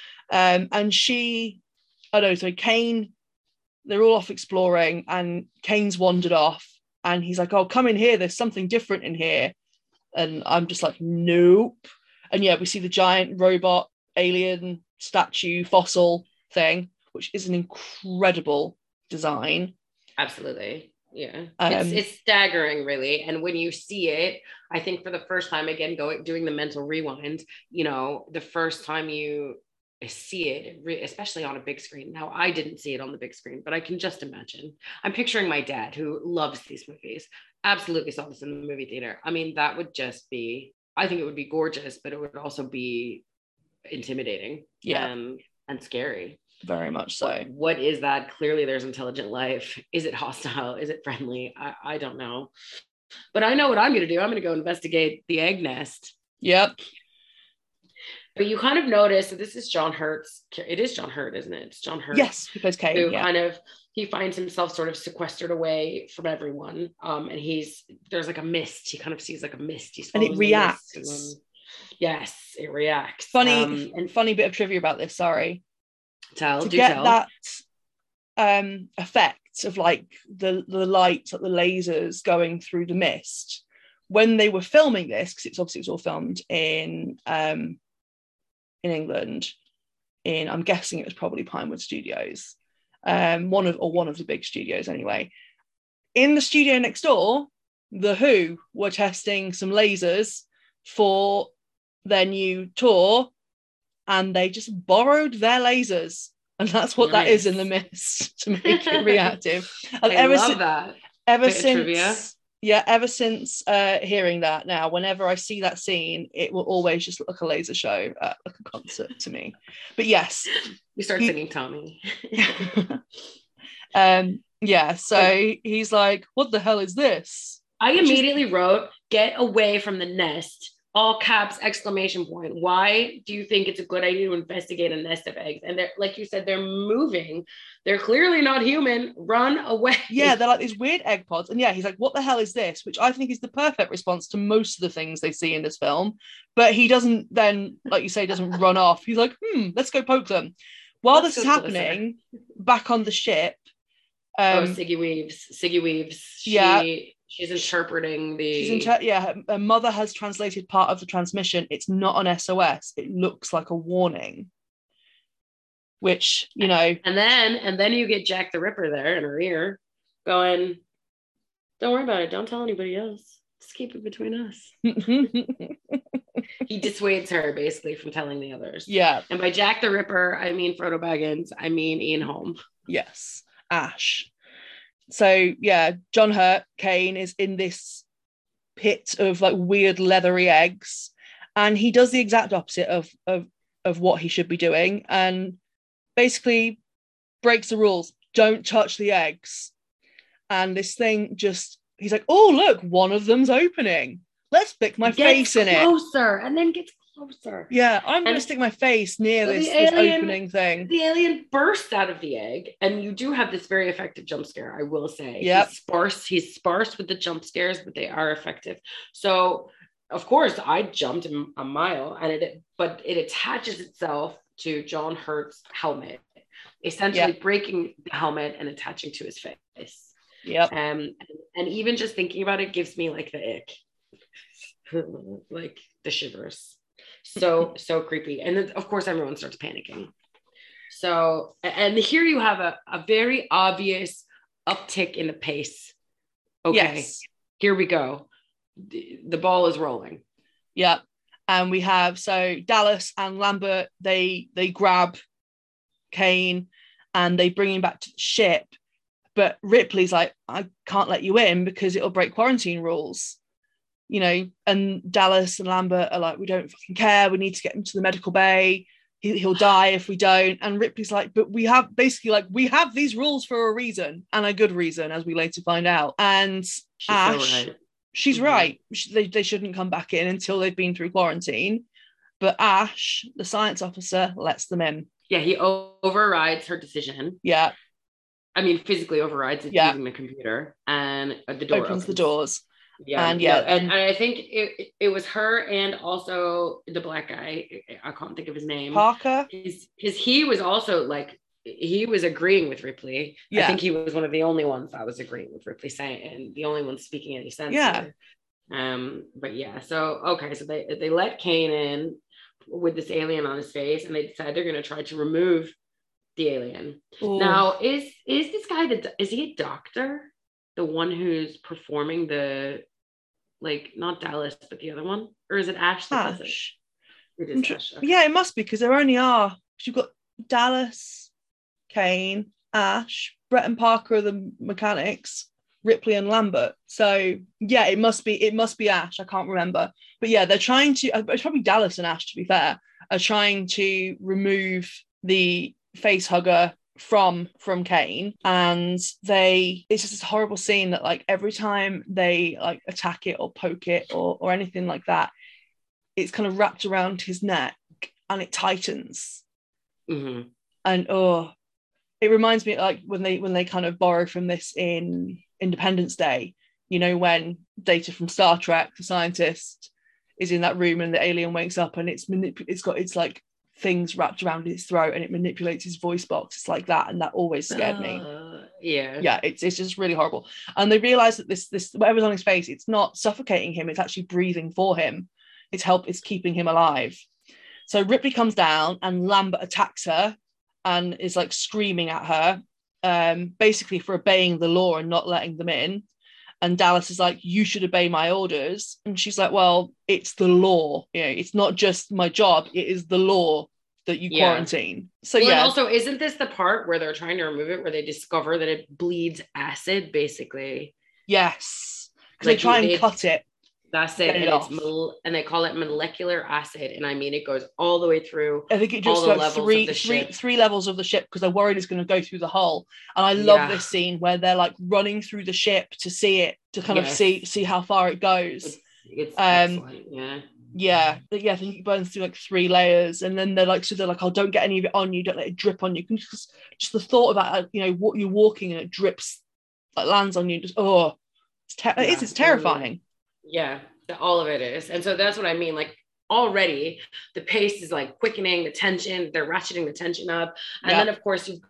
Um and she I don't know, so Kane, they're all off exploring and Kane's wandered off and he's like, oh, come in here, there's something different in here. And I'm just like, nope. And yeah, we see the giant robot alien statue fossil thing, which is an incredible design. Absolutely. Yeah. Um, it's, it's staggering, really. And when you see it, I think for the first time, again, going doing the mental rewind, you know, the first time you see it, especially on a big screen. Now, I didn't see it on the big screen, but I can just imagine. I'm picturing my dad, who loves these movies, absolutely saw this in the movie theater. I mean, that would just be, I think it would be gorgeous, but it would also be intimidating. Yeah. and, and scary. Very much so. What, what is that? Clearly there's intelligent life. Is it hostile? Is it friendly? I, I don't know. But I know what I'm going to do. I'm going to go investigate the egg nest. Yep. But you kind of notice that this is John Hurt's. It is John Hurt, isn't it? It's John Hurt. Yes, he plays Kane. Who yeah. kind of, he finds himself sort of sequestered away from everyone. Um, and he's, there's like a mist. He kind of sees like a mist. He's and it reacts. And then, yes, it reacts. Funny, um, and funny bit of trivia about this. Sorry. Tell, to do get tell. that um effect of like the the lights, like the lasers going through the mist, when they were filming this, because it's obviously it was all filmed in um in England, in I'm guessing it was probably Pinewood Studios, um one of or one of the big studios anyway. In the studio next door, the Who were testing some lasers for their new tour, and they just borrowed their lasers, and that's what nice. That is in the mist to make it reactive. And I ever love si- that. Ever Bit since, yeah, ever since uh, hearing that, now whenever I see that scene, it will always just look like a laser show, uh, like a concert to me. But yes, we start he- singing Tommy. um, yeah, so he's like, "What the hell is this?" I immediately is- wrote, "Get away from the nest." All caps, exclamation point. Why do you think it's a good idea to investigate a nest of eggs? And they're, like you said, they're moving. They're clearly not human. Run away. Yeah, they're like these weird egg pods. And yeah, he's like, what the hell is this? Which I think is the perfect response to most of the things they see in this film. But he doesn't then, like you say, doesn't run off. He's like, hmm, let's go poke them. While Let's this is happening, back on the ship, Oh, Um, Siggy Weaves. Siggy Weaves. She, yeah. She's interpreting the. She's inter- yeah, her, her mother has translated part of the transmission. It's not an S O S. It looks like a warning. Which, you know. And then, and then you get Jack the Ripper there in her ear going, don't worry about it. Don't tell anybody else. Just keep it between us. He dissuades her basically from telling the others. Yeah. And by Jack the Ripper, I mean Frodo Baggins. I mean Ian Holm. Yes. Ash. So yeah, John Hurt, Kane, is in this pit of like weird leathery eggs, and he does the exact opposite of of of what he should be doing, and basically breaks the rules. Don't touch the eggs. And this thing just, he's like, oh look, one of them's opening. Let's stick my face in it. Closer, and then gets closer. Yeah, I'm going to And stick my face near so this, the this alien- opening thing. The alien bursts out of the egg, and you do have this very effective jump scare, I will say. Yep. He's sparse, he's sparse with the jump scares, but they are effective. So, of course, I jumped a mile, and it, but it attaches itself to John Hurt's helmet, essentially Yep. breaking the helmet and attaching to his face. Yep. Um, and even just thinking about it gives me like the ick, like the shivers. So, so creepy. And then, of course, everyone starts panicking. So, and here you have a, a very obvious uptick in the pace. Okay, Yes. here we go. The, the ball is rolling. Yep. And we have, so Dallas and Lambert, they they grab Kane and they bring him back to the ship. But Ripley's like, I can't let you in because it'll break quarantine rules. You know, and Dallas and Lambert are like, we don't fucking care. We need to get him to the medical bay. He, he'll die if we don't. And Ripley's like, but we have basically like, we have these rules for a reason, and a good reason, as we later find out. And She's Ash, so right. she's Mhm. right. She- They, they shouldn't come back in until they've been through quarantine. But Ash, the science officer, lets them in. Yeah, he o- overrides her decision. Yeah, I mean, physically overrides it Yeah. using the computer, and uh, the door opens, opens the doors. Yeah, And yeah, no, and, and- and I think it it was her and also the black guy. I can't think of his name. Parker. His, his he was also like he was agreeing with Ripley. Yeah. I think he was one of the only ones that was agreeing with Ripley saying, and the only one speaking any sense. Yeah. here. Um. But yeah. So okay. So they they let Kane in with this alien on his face, and they decide they're going to try to remove the alien. Ooh. Now, is is this guy the is he a doctor? The one who's performing the, like, not Dallas, but the other one? Or is it Ash that does it? Ash. It is Inter- Ash. Okay. Yeah, it must be because there only are. 'Cause you've got Dallas, Kane, Ash, Brett and Parker are the mechanics, Ripley and Lambert. So yeah, it must be. It must be Ash. I can't remember, but yeah, they're trying to. It's probably Dallas and Ash, to be fair, are trying to remove the face hugger from from Kane, and they it's just this horrible scene that like every time they like attack it or poke it or or anything like that, it's kind of wrapped around his neck and it tightens. Mm-hmm. And oh, it reminds me like when they when they kind of borrow from this in Independence Day, you know, when Data from Star Trek, the scientist, is in that room and the alien wakes up and it's manip- it's got it's like things wrapped around his throat and it manipulates his voice box. It's like that, and that always scared me. Uh, yeah. Yeah, it's it's just really horrible. And they realize that this this whatever's on his face, it's not suffocating him, it's actually breathing for him. It's help it's keeping him alive. So Ripley comes down and Lambert attacks her and is like screaming at her, um, basically for obeying the law and not letting them in. And Dallas is like, you should obey my orders. And she's like, well, it's the law. You know, it's not just my job. It is the law that you Yeah. quarantine. So Well, and yeah. also, isn't this the part where they're trying to remove it, where they discover that it bleeds acid, basically? Yes. Because Like, they try and they- cut it. That's it. Get And, it it's off. mol- and they call it molecular acid. And I mean, it goes all the way through. I think it all just the like levels of three, the three, ship. three levels of the ship because they're worried it's going to go through the hull. And I love Yeah. this scene where they're like running through the ship to see it, to kind of Yes. see see how far it goes. It's, it's Um, excellent. Yeah. Yeah, but yeah, I think it burns through like three layers, and then they're like, so they're like, "Oh, don't get any of it on you. Don't let it drip on you." Just, just the thought about uh, you know what you're walking and it drips, like lands on you. Just oh, it's ter- it is. Yeah, It's terrifying. Yeah, the- all of it is. And so that's what I mean. Like already the pace is like quickening the tension. They're ratcheting the tension up. And Yeah. then of course you've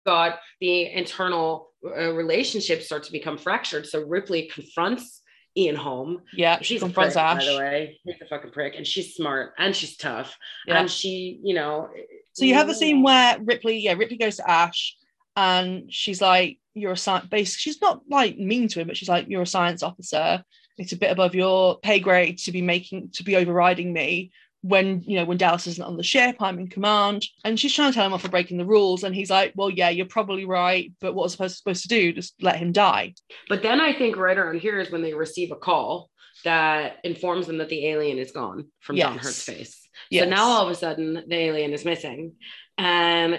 got the internal uh, relationships start to become fractured. So Ripley confronts Ian Holm. Yeah, She's she a confronts prick, Ash. by the way. He's a fucking prick. And she's smart and she's tough. Yeah. And she, you know. So you have the scene where Ripley, yeah, Ripley goes to Ash and she's like, you're a science, basically, she's not like mean to him, but she's like, you're a science officer. It's a bit above your pay grade to be making, to be overriding me when, you know, when Dallas isn't on the ship, I'm in command. And she's trying to tell him off for breaking the rules. And he's like, well, yeah, you're probably right. But what was supposed, supposed to do? Just let him die. But then I think right around here is when they receive a call that informs them that the alien is gone from Yes. John Hurt's face. Yes. So now all of a sudden the alien is missing. And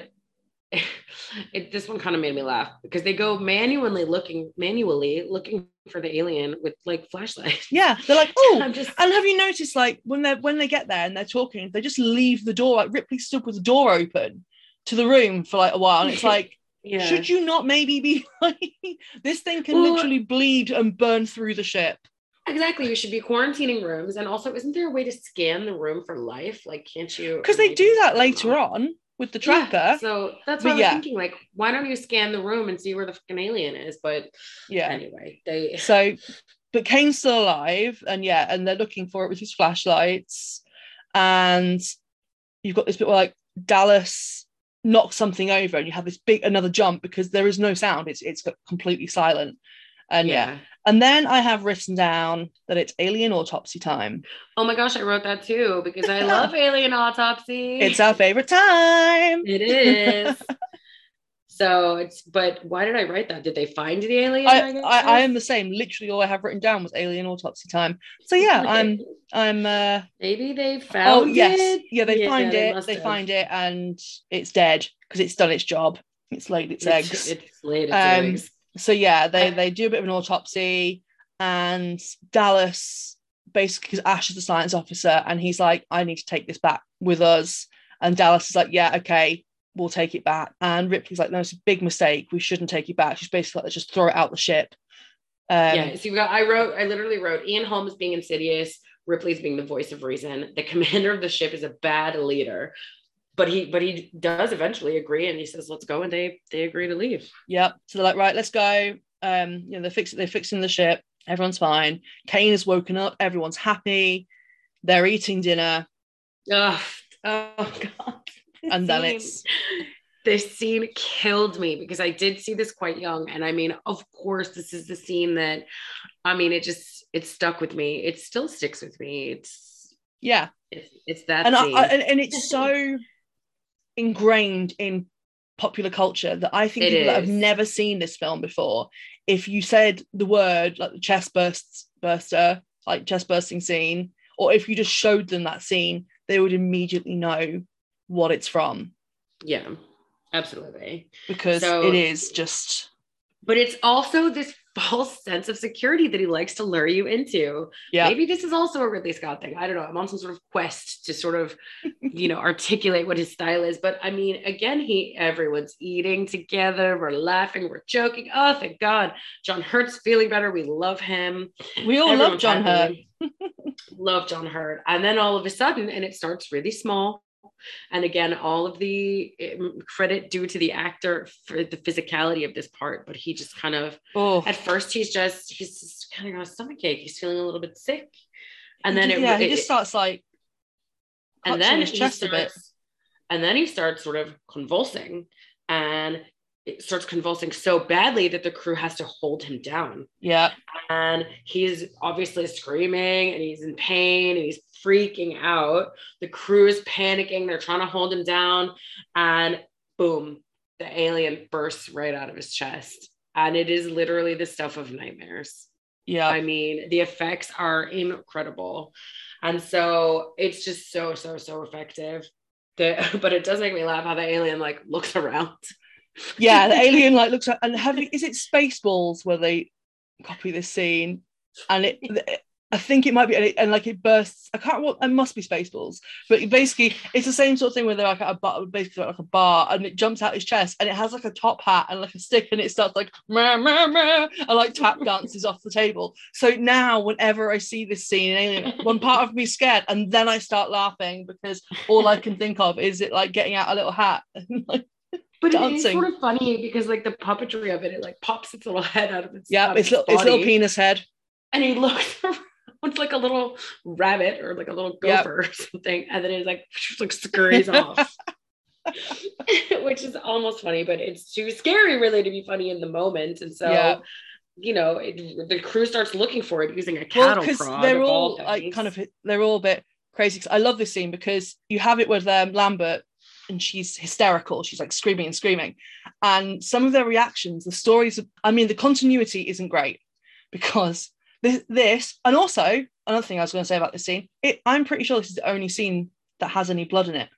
it, this one kind of made me laugh because they go manually looking, manually looking for the alien with like flashlights. Yeah, they're like, oh, I'm just, and have you noticed, like, when they when they get there and they're talking, they just leave the door, like Ripley stood with the door open to the room for like a while, and it's like, yeah. should you not maybe be like, this thing can Well, literally bleed and burn through the ship. Exactly. You should be quarantining rooms. And also, isn't there a way to scan the room for life? Like, can't you? Because they do that I don't later know. on with the tracker. Yeah, so that's But what I was yeah. thinking. Like, why don't you scan the room and see where the fucking alien is? But Yeah. anyway, they. So, but Kane's still alive, and yeah, and they're looking for it with his flashlights. And you've got this bit where like Dallas knocks something over, and you have this big another jump because there is no sound. It's it's completely silent. And yeah. yeah. And then I have written down that it's alien autopsy time. Oh my gosh, I wrote that too because I love alien autopsy. It's our favorite time. It is. So it's, but why did I write that? Did they find the alien? I, I, guess? I, I am the same. Literally all I have written down was alien autopsy time. So yeah, I'm I'm uh maybe they oh found yes. it. Yeah, they Yeah, find they it, must they have. find it, and it's dead because it's done its job. It's laid its eggs. It's, it's laid its Um, eggs. So yeah, they I- they do a bit of an autopsy, and Dallas basically, because Ash is the science officer, and he's like, I need to take this back with us. And Dallas is like, yeah, okay, we'll take it back. And Ripley's like, no, it's a big mistake. We shouldn't take it back. She's basically like, let's just throw it out the ship. Um, yeah, so you got, I wrote, I literally wrote Ian Holmes being insidious, Ripley's being the voice of reason. The commander of the ship is a bad leader, but he, but he does eventually agree, and he says, let's go, and they, they agree to leave. Yep. So they're like, right, let's go. Um, you know, they're fixing, they're fixing the ship. Everyone's fine. Kane has woken up. Everyone's happy. They're eating dinner. Oh, oh God. And then Scene. it's This scene killed me because I did see this quite young. And I mean, of course, this is the scene that, I mean, it just, it stuck with me. It still sticks with me. It's, yeah. it's, it's that And, I, scene. I, and, and it's so ingrained in popular culture that I think It people that have is. never seen this film before, if you said the word like the chest bursts burster, like chest bursting scene, or if you just showed them that scene, they would immediately know what it's from, Yeah, absolutely. because So- it is just But it's also this false sense of security that he likes to lure you into. yeah. Maybe this is also a Ridley Scott thing. I don't know. I'm on some sort of quest to sort of, you know, articulate what his style is. But I mean, again, he everyone's eating together. We're laughing. We're joking. Oh, thank God. John Hurt's feeling better. We love him. We all love Everyone's John Hurt. happy. Love John Hurt. And then all of a sudden, and it starts really small. And again, all of the um, credit due to the actor for the physicality of this part, but he just kind of, Oh, at first he's just, he's just kind of got a stomach ache. He's feeling a little bit sick. And then it, yeah, he it- just starts like and clutching then his he chest a bit. starts, and then he starts sort of convulsing, and it starts convulsing so badly that the crew has to hold him down. Yeah, And he's obviously screaming and he's in pain and he's freaking out. The crew is panicking. They're trying to hold him down. And boom, the alien bursts right out of his chest. And it is literally the stuff of nightmares. yeah. I mean, the effects are incredible. And so it's just so, so, so effective. The, but it does make me laugh how the alien like looks around. Yeah, the alien like looks like, and have you, is it Spaceballs where they copy this scene, and it, I think it might be, and, it, and like it bursts. I can't. Well, it must be Spaceballs, but basically it's the same sort of thing where they're like at a bar, basically like a bar, and it jumps out his chest, and it has like a top hat and like a stick, and it starts like meh, meh, meh, and like tap dances off the table. So now, whenever I see this scene in Alien, one part of me is scared, and then I start laughing because all I can think of is it like getting out a little hat and like. But it is dancing. sort of funny because like the puppetry of it, it like pops its little head out of its Yeah, out it's of little, its little penis head. And he looks around like a little rabbit or like a little gopher yep. or something, and then it like like scurries off. Which is almost funny, but it's too scary really to be funny in the moment. And so yeah. you know, it, the crew starts looking for it using a cattle well, prod. They're all like kind of they're all a bit crazy. I love this scene because you have it with um, Lambert, and she's hysterical. She's like screaming and screaming. And some of their reactions, the stories, I mean, the continuity isn't great because this, this and also another thing I was going to say about this scene, it, I'm pretty sure this is the only scene that has any blood in it.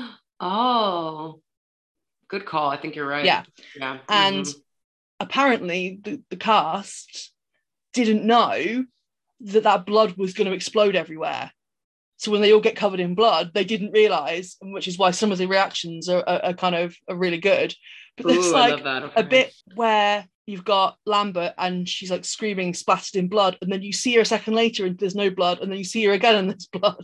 Oh, good call. I think you're right. Yeah. Yeah. And mm-hmm. apparently the, the cast didn't know that that blood was going to explode everywhere. So when they all get covered in blood, they didn't realise, which is why some of the reactions are, are, are kind of are really good. But there's Ooh, like okay. a bit where you've got Lambert and she's like screaming, splattered in blood, and then you see her a second later and there's no blood, and then you see her again and there's blood.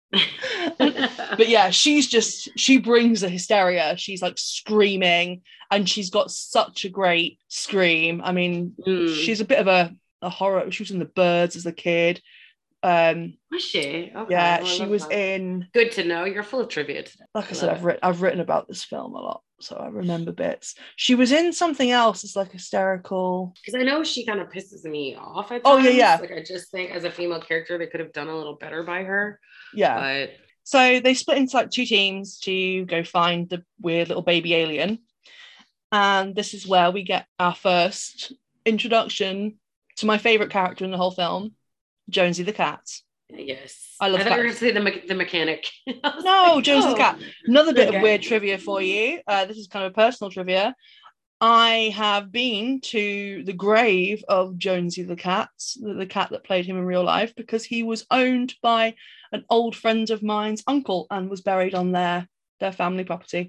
But yeah, she's just, she brings the hysteria. She's like screaming and she's got such a great scream. I mean, mm. she's a bit of a, a horror. She was in The Birds as a kid. Um, was she? Okay. Yeah, well, she was that. in. Good to know. You're full of trivia today. Like I, I said, I've written I've written about this film a lot, so I remember bits. She was in something else. It's like hysterical. Because I know she kind of pisses me off at times. Oh yeah, yeah. Like I just think as a female character, they could have done a little better by her. Yeah. But so they split into like two teams to go find the weird little baby alien, and this is where we get our first introduction to my favorite character in the whole film, Jonesy the cat. Yes. I love I thought you were going to say the, me- the mechanic. No, like, Jonesy oh. the cat. Another bit okay. of weird trivia for you. Uh, this is kind of personal trivia. I have been to the grave of Jonesy the cat, the, the cat that played him in real life, because he was owned by an old friend of mine's uncle and was buried on their, their family property.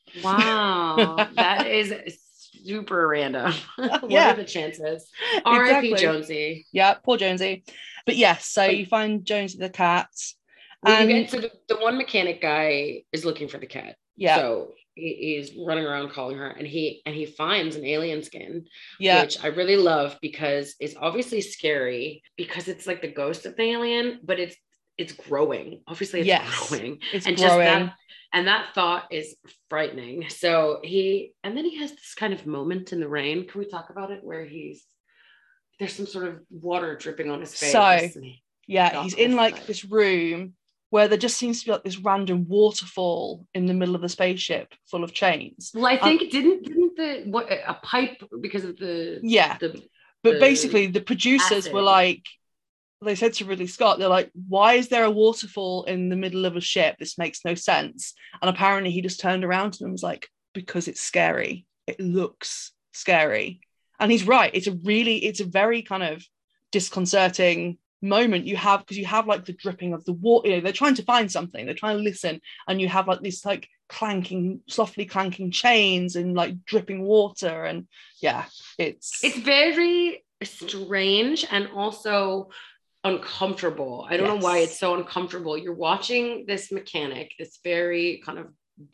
Wow. That is super random. What yeah. are the chances? R I P Exactly. Jonesy. Yeah, poor Jonesy. But yes, so you find Jonesy the cat. Well, and you get, so the, the one mechanic guy is looking for the cat. Yeah. So he, he's running around calling her, and he and he finds an alien skin. Yeah. Which I really love because it's obviously scary because it's like the ghost of the alien, but it's it's growing. Obviously, it's yes, growing. It's and growing. Just that, and that thought is frightening. So he and then he has this kind of moment in the rain. Can we talk about it? Where he's there's some sort of water dripping on his face. So yeah, God, he's in like this room where there just seems to be like this random waterfall in the middle of the spaceship full of chains. Well, I think um, didn't didn't the what a pipe because of the yeah, the, but the basically the producers acid. were like, they said to Ridley Scott, they're like, why is there a waterfall in the middle of a ship? This makes no sense. And apparently he just turned around to them and was like, because it's scary. It looks scary. And he's right. It's a really, it's a very kind of disconcerting moment you have, because you have like the dripping of the water. You know, they're trying to find something. They're trying to listen. And you have like this like clanking, softly clanking chains and like dripping water. And yeah, it's... It's very strange and also uncomfortable. I don't yes. know why it's so uncomfortable. You're watching this mechanic, this very kind of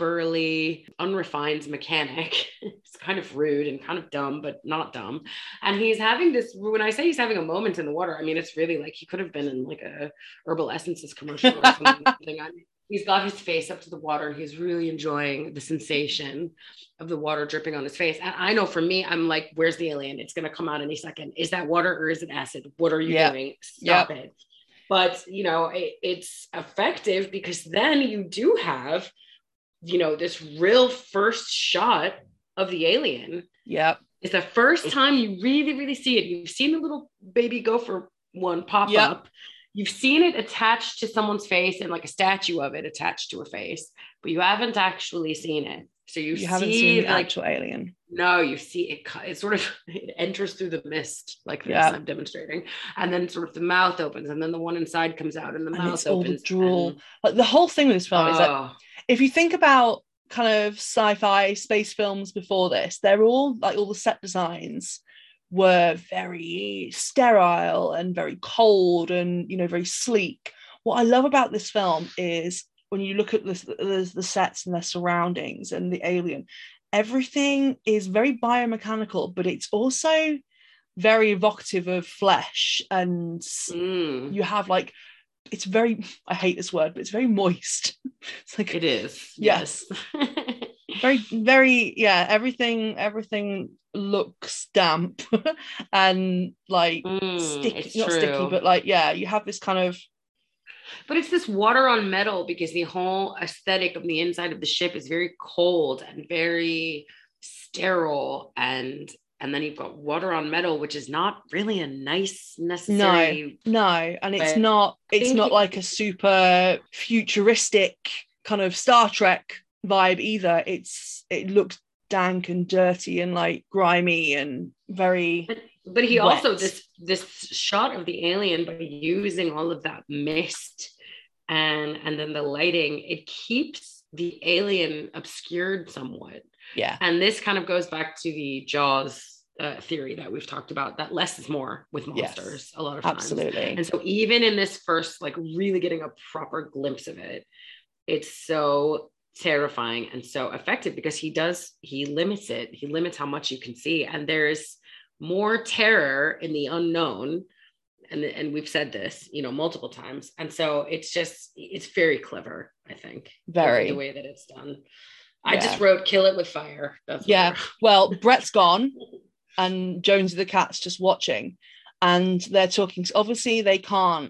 burly, unrefined mechanic. It's kind of rude and kind of dumb, but not dumb. And he's having this, when I say he's having a moment in the water, I mean, it's really like he could have been in like a Herbal Essences commercial or something. I mean, he's got his face up to the water. He's really enjoying the sensation of the water dripping on his face. And I know for me, I'm like, where's the alien? It's going to come out any second. Is that water or is it acid? What are you yep. doing? Stop yep. it. But, you know, it, it's effective because then you do have, you know, this real first shot of the alien. Yep. It's the first time you really, really see it. You've seen the little baby gopher one pop yep. up. You've seen it attached to someone's face and like a statue of it attached to a face, but you haven't actually seen it. So you, you see haven't seen the like, actual alien. No, you see it. It sort of it enters through the mist like this. Yep. I'm demonstrating, and then sort of the mouth opens, and then the one inside comes out, and the and mouth it's opens. All the drool. And... Like the whole thing with this film oh. is like, if you think about kind of sci-fi space films before this, they're all like all the set designs were very sterile and very cold and, you know, very sleek. What I love about this film is when you look at the, the, the sets and their surroundings and the alien, everything is very biomechanical, but it's also very evocative of flesh, and Mm. you have like, it's very, I hate this word, but it's very moist. It's like, It is. yes. Yes. very, very, yeah, everything, everything looks damp and like Mm, sticky, it's not true. sticky, but like, yeah, you have this kind of, But it's this water on metal, because the whole aesthetic of the inside of the ship is very cold and very sterile, and and then you've got water on metal, which is not really a nice necessary. no, no, and it's But not, I it's think not it- like a super futuristic kind of Star Trek vibe either. It's, it looks dank and dirty and like grimy and very But, but he wet. also, this this shot of the alien, by using all of that mist and and then the lighting, it keeps the alien obscured somewhat. yeah, And this kind of goes back to the Jaws uh, theory that we've talked about, that less is more with monsters. Yes, a lot of times. absolutely. And so even in this first, like really getting a proper glimpse of it, it's so terrifying and so effective, because he does, he limits it. He limits how much you can see. And there's more terror in the unknown. And, and we've said this, you know, multiple times. And so it's just, it's very clever, I think. Very. The way that it's done. I Yeah. just wrote kill it with fire. That's what I Yeah. wrote. Well, Brett's gone and Jonesy the cat's just watching, and they're talking. Obviously, they can't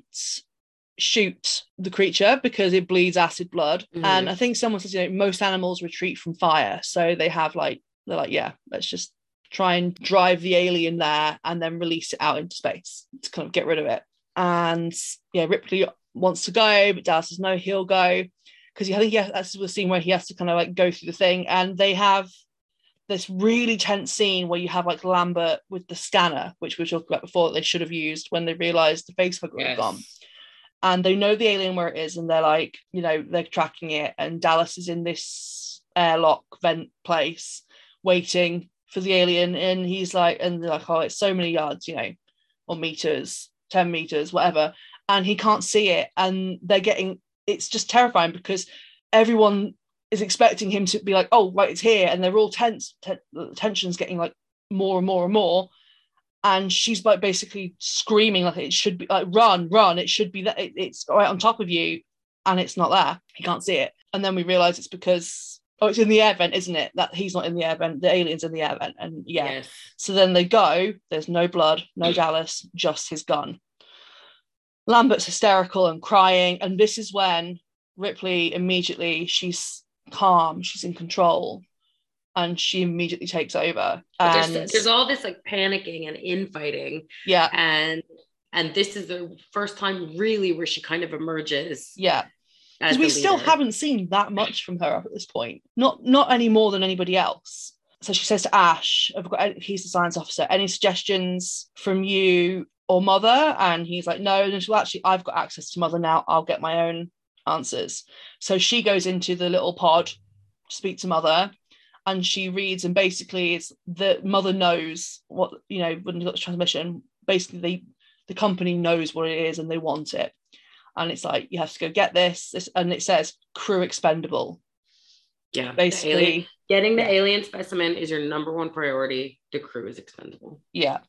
shoot the creature because it bleeds acid blood. Mhm. And I think someone says, you know, most animals retreat from fire. So they have like, they're like, yeah, let's just try and drive the alien there and then release it out into space to kind of get rid of it. And yeah, Ripley wants to go, but Dallas says no, he'll go. Because I think he has, that's the scene where he has to kind of like go through the thing, and they have this really tense scene where you have like Lambert with the scanner, which we were talking about before, that they should have used when they realized the face hugger had Yes. gone. And they know the alien where it is, and they're like, you know, they're tracking it, and Dallas is in this airlock vent place waiting for the alien, and he's like, and they're like, oh, it's so many yards, you know, or meters, ten meters, whatever, and he can't see it, and they're getting, it's just terrifying because everyone is expecting him to be like, oh, right, it's here, and they're all tense, T- the tension's getting like more and more and more, and she's like basically screaming like it should be, like, run, run, it should be that, it, it's right on top of you, and it's not there, he can't see it. And then we realize it's because, oh, it's in the air vent, isn't it, that he's not in the air vent, the alien's in the air vent. And yeah, Yes. so then they go, there's no blood, no Dallas, just his gun. Lambert's hysterical and crying, and this is when Ripley immediately, she's calm, she's in control, and she immediately takes over. But And there's, there's all this like panicking and infighting, yeah, and and this is the first time really where she kind of emerges. yeah, as because we the still leader. haven't seen that much from her up at this point, not not any more than anybody else. So she says to Ash, I've got, he's the science officer, any suggestions from you or Mother? And he's like, no. And she's, well, actually, I've got access to Mother now, I'll get my own answers. So she goes into the little pod to speak to Mother, and she reads, and basically it's the Mother knows what, you know, when you got the transmission, basically they, the company knows what it is and they want it. And it's like, you have to go get this, this, and it says crew expendable. Yeah, Basically, the alien, getting the yeah. alien specimen is your number one priority. The crew is expendable. Yeah.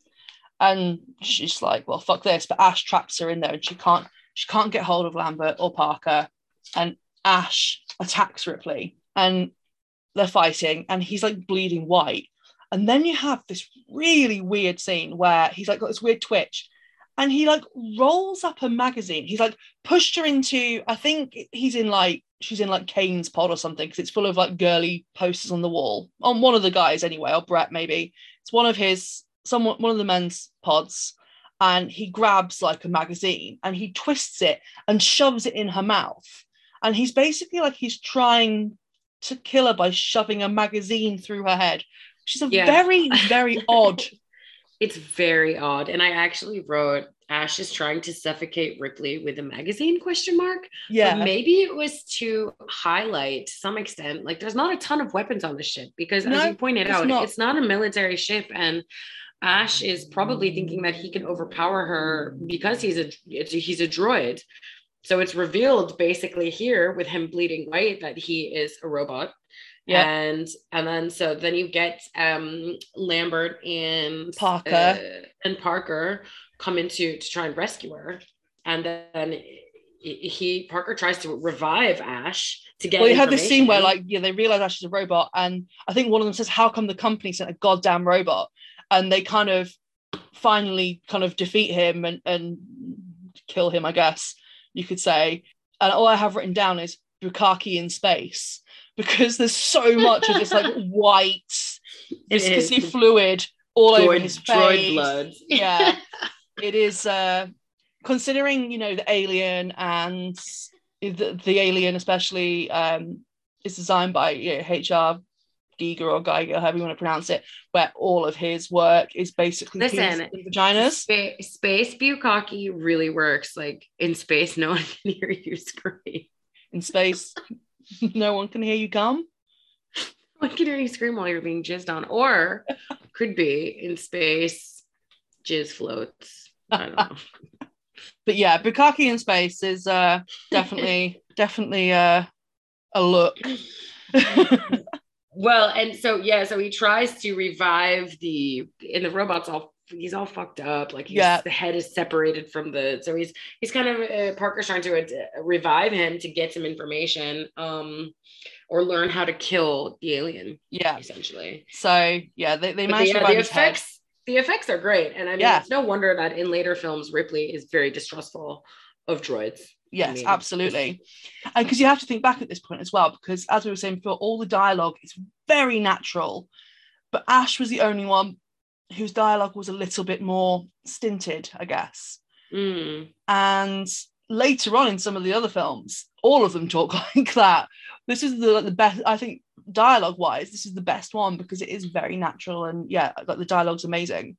And she's like, well, fuck this. But Ash traps her in there, and she can't she can't get hold of Lambert or Parker. And Ash attacks Ripley, and they're fighting, and he's like bleeding white. And then you have this really weird scene where he's like got this weird twitch, and he like rolls up a magazine. He's like pushed her into, I think he's in like, she's in like Kane's pod or something, because it's full of like girly posters on the wall. On one of the guys anyway, or Brett maybe. It's one of his, someone, one of the men's pods. And he grabs like a magazine and he twists it and shoves it in her mouth. And he's basically like, he's trying to kill her by shoving a magazine through her head. She's a Yeah. very, very odd. It's very odd. And I actually wrote, Ash is trying to suffocate Ripley with a magazine, question mark. Yeah. But maybe it was to highlight to some extent, like there's not a ton of weapons on the ship, because No, as you pointed it's out, not. it's not a military ship. And Ash is probably thinking that he can overpower her because he's a he's a droid. So it's revealed basically here with him bleeding white that he is a robot. Yeah. And and then so then you get um Lambert and Parker. uh, and Parker come into to try and rescue her. And then he Parker tries to revive Ash to get well, you have this scene where information. like yeah, they realize Ash is a robot, and I think one of them says, how come the company sent a goddamn robot? And they kind of finally kind of defeat him and and kill him, I guess you could say. And all I have written down is Bukkake in space, because there's so much of this like white viscousy fluid all droid, over his face. Droid blood. Yeah. It is uh considering, you know, the alien and the, the alien especially um is designed by, you know, H R Giger or Geiger, however you want to pronounce it, where all of his work is basically Listen, penis and vaginas. Space, space Bukkake really works. Like in space, no one can hear you scream. In space, no one can hear you come. No one can hear you scream while you're being jizzed on. Or could be in space, jizz floats. I don't know. But yeah, Bukkake in space is uh definitely definitely uh a look. Well, and so yeah, so he tries to revive the and the robot's all he's all fucked up, like he's, yeah, the head is separated from the so he's he's kind of uh, Parker's trying to uh, revive him to get some information um or learn how to kill the alien, yeah, essentially. So yeah, they, they but managed the, to yeah, the his effects head. The effects are great, and I mean yeah. It's no wonder that in later films Ripley is very distrustful of droids. Yes, I mean, absolutely. And because you have to think back at this point as well, because as we were saying before, all the dialogue is very natural, but Ash was the only one whose dialogue was a little bit more stinted, I guess. Mm. And later on in some of the other films, all of them talk like that. This is the, the best, I think, dialogue wise, this is the best one because it is very natural, and yeah, like the dialogue's amazing.